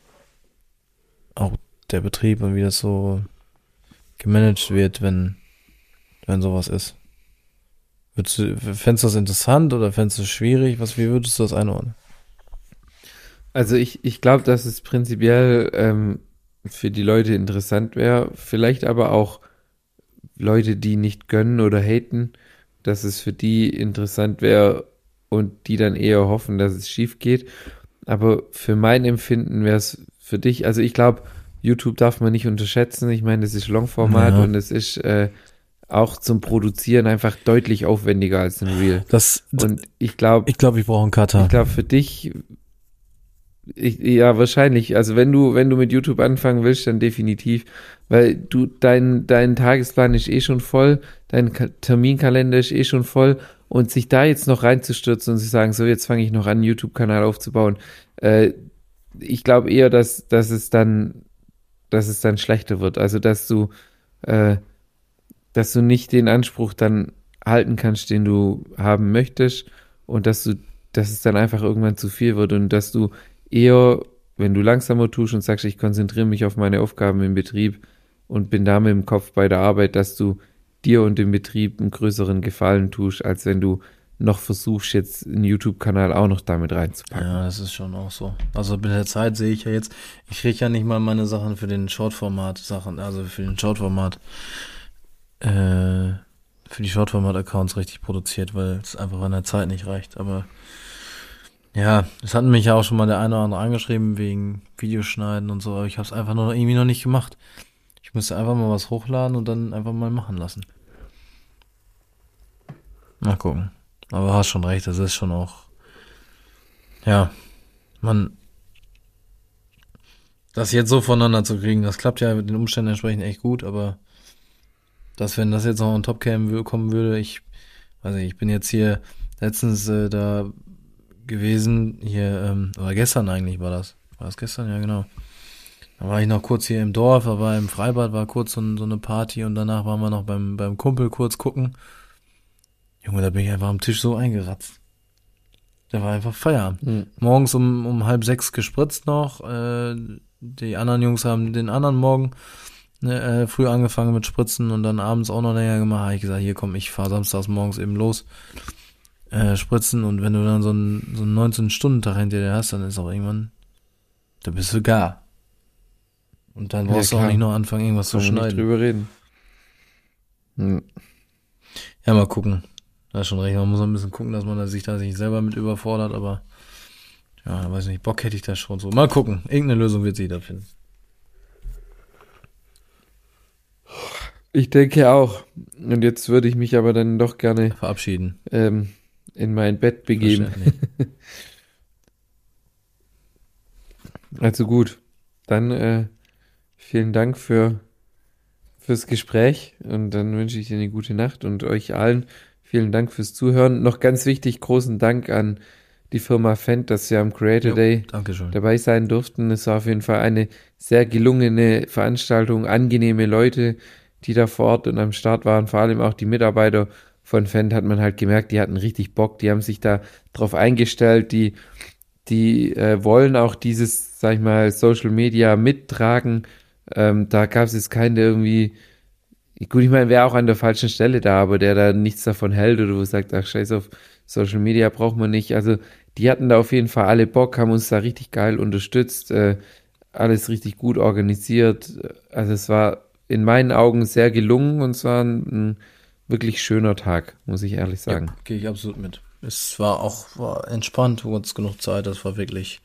Auch der Betrieb und wie das so gemanagt wird, wenn sowas ist. Fändest du das interessant oder fändest du es schwierig? Wie würdest du das einordnen? Also ich glaube, dass es prinzipiell für die Leute interessant wäre, vielleicht aber auch Leute, die nicht gönnen oder haten, dass es für die interessant wäre und die dann eher hoffen, dass es schief geht. Aber für mein Empfinden wäre es für dich, also ich glaube, YouTube darf man nicht unterschätzen. Ich meine, das ist Longformat Ja. und es ist auch zum Produzieren einfach deutlich aufwendiger als ein Reel. Und ich glaube, Ich glaube, ich brauche einen Cutter. für dich, ja, wahrscheinlich. Also wenn du mit YouTube anfangen willst, dann definitiv, weil dein Tagesplan ist eh schon voll, dein Terminkalender ist eh schon voll und sich da jetzt noch reinzustürzen und zu sagen, so jetzt fange ich noch an, einen YouTube-Kanal aufzubauen, ich glaube eher, dass es dann schlechter wird. Also dass du nicht den Anspruch dann halten kannst, den du haben möchtest und dass es dann einfach irgendwann zu viel wird und dass du eher, wenn du langsamer tust und sagst, ich konzentriere mich auf meine Aufgaben im Betrieb und bin da mit dem Kopf bei der Arbeit, dass du dir und dem Betrieb einen größeren Gefallen tust, als wenn du noch versuchst, jetzt einen YouTube-Kanal auch noch damit reinzupacken. Ja, das ist schon auch so. Also mit der Zeit sehe ich ja jetzt, ich kriege ja nicht mal meine Sachen für den Shortformat-Sachen, also für den Shortformat, für die Shortformat-Accounts richtig produziert, weil es einfach an der Zeit nicht reicht. Aber ja, es hatten mich ja auch schon mal der eine oder andere angeschrieben wegen Videoschneiden und so, aber ich habe es einfach nur irgendwie noch nicht gemacht. Ich müsste einfach mal was hochladen und dann einfach mal machen lassen. Mal gucken. Aber du hast schon recht, das ist schon auch, ja, das jetzt so voneinander zu kriegen, das klappt ja mit den Umständen entsprechend echt gut, aber wenn das jetzt noch on top kommen würde, ich weiß nicht, ich bin jetzt hier letztens da gewesen, hier, oder gestern eigentlich war das. War das gestern? Ja, genau. Da war ich noch kurz hier im Dorf, da war im Freibad, war kurz so eine Party und danach waren wir noch beim Kumpel kurz gucken. Junge, da bin ich einfach am Tisch so eingeratzt. Da war einfach Feierabend. Morgens um 5:30 gespritzt noch. Die anderen Jungs haben den anderen Morgen früh angefangen mit Spritzen und dann abends auch noch länger gemacht. Habe ich gesagt, hier komm, ich fahre samstags morgens eben los. Spritzen und wenn du dann so einen 19-Stunden-Tag hinter dir hast, dann ist auch irgendwann, da bist du gar. Und dann brauchst du auch nicht noch anfangen, irgendwas zu schneiden. Nicht drüber reden. Ja, mal gucken. Da ist schon recht. Man muss ein bisschen gucken, dass man sich da nicht selber mit überfordert, aber ja, weiß nicht, Bock hätte ich da schon so. Mal gucken. Irgendeine Lösung wird sie da finden. Ich denke auch. Und jetzt würde ich mich aber dann doch gerne Verabschieden. In mein Bett begeben. Also gut. Dann vielen Dank fürs Gespräch und dann wünsche ich dir eine gute Nacht und euch allen vielen Dank fürs Zuhören. Noch ganz wichtig, großen Dank an die Firma Fendt, dass wir am Creator Day dabei sein durften. Es war auf jeden Fall eine sehr gelungene Veranstaltung, angenehme Leute, die da vor Ort und am Start waren, vor allem auch die Mitarbeiter von Fendt hat man halt gemerkt, die hatten richtig Bock, die haben sich da drauf eingestellt, die wollen auch dieses, sag ich mal, Social Media mittragen. Da gab es jetzt keinen, der irgendwie, gut, ich meine, wäre auch an der falschen Stelle da, aber der da nichts davon hält oder wo sagt, ach scheiß auf Social Media braucht man nicht. Also die hatten da auf jeden Fall alle Bock, haben uns da richtig geil unterstützt, alles richtig gut organisiert. Also es war in meinen Augen sehr gelungen und es war ein wirklich schöner Tag, muss ich ehrlich sagen. Ja, gehe ich absolut mit. Es war entspannt, kurz genug Zeit, das war wirklich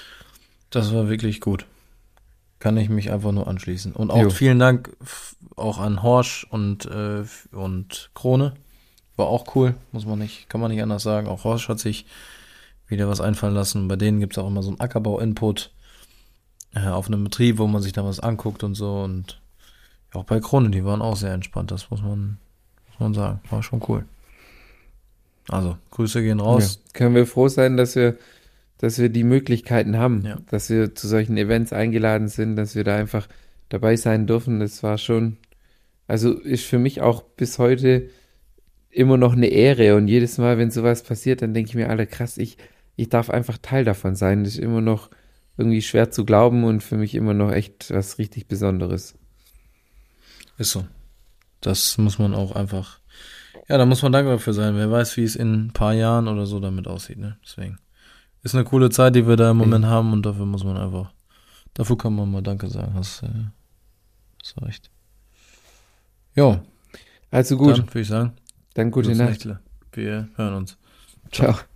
gut. Kann ich mich einfach nur anschließen. Und auch vielen Dank auch an Horsch und Krone. War auch cool, kann man nicht anders sagen. Auch Horsch hat sich wieder was einfallen lassen. Bei denen gibt es auch immer so einen Ackerbau-Input auf einem Betrieb, wo man sich da was anguckt und so. Und auch bei Krone, die waren auch sehr entspannt, das muss man sagen. War schon cool. Also, Grüße gehen raus. Ja. Können wir froh sein, dass wir die Möglichkeiten haben, dass wir zu solchen Events eingeladen sind, dass wir da einfach dabei sein dürfen. Das war schon, also ist für mich auch bis heute immer noch eine Ehre und jedes Mal, wenn sowas passiert, dann denke ich mir, Alter, krass, ich darf einfach Teil davon sein. Das ist immer noch irgendwie schwer zu glauben und für mich immer noch echt was richtig Besonderes. Ist so. Das muss man auch einfach, da muss man dankbar dafür sein. Wer weiß, wie es in ein paar Jahren oder so damit aussieht, ne? Deswegen. Ist eine coole Zeit, die wir da im Moment haben und dafür kann man mal Danke sagen. Hast recht. Jo. Also gut. Dann würde ich sagen. Dann gute Nacht. Wir hören uns. Ciao.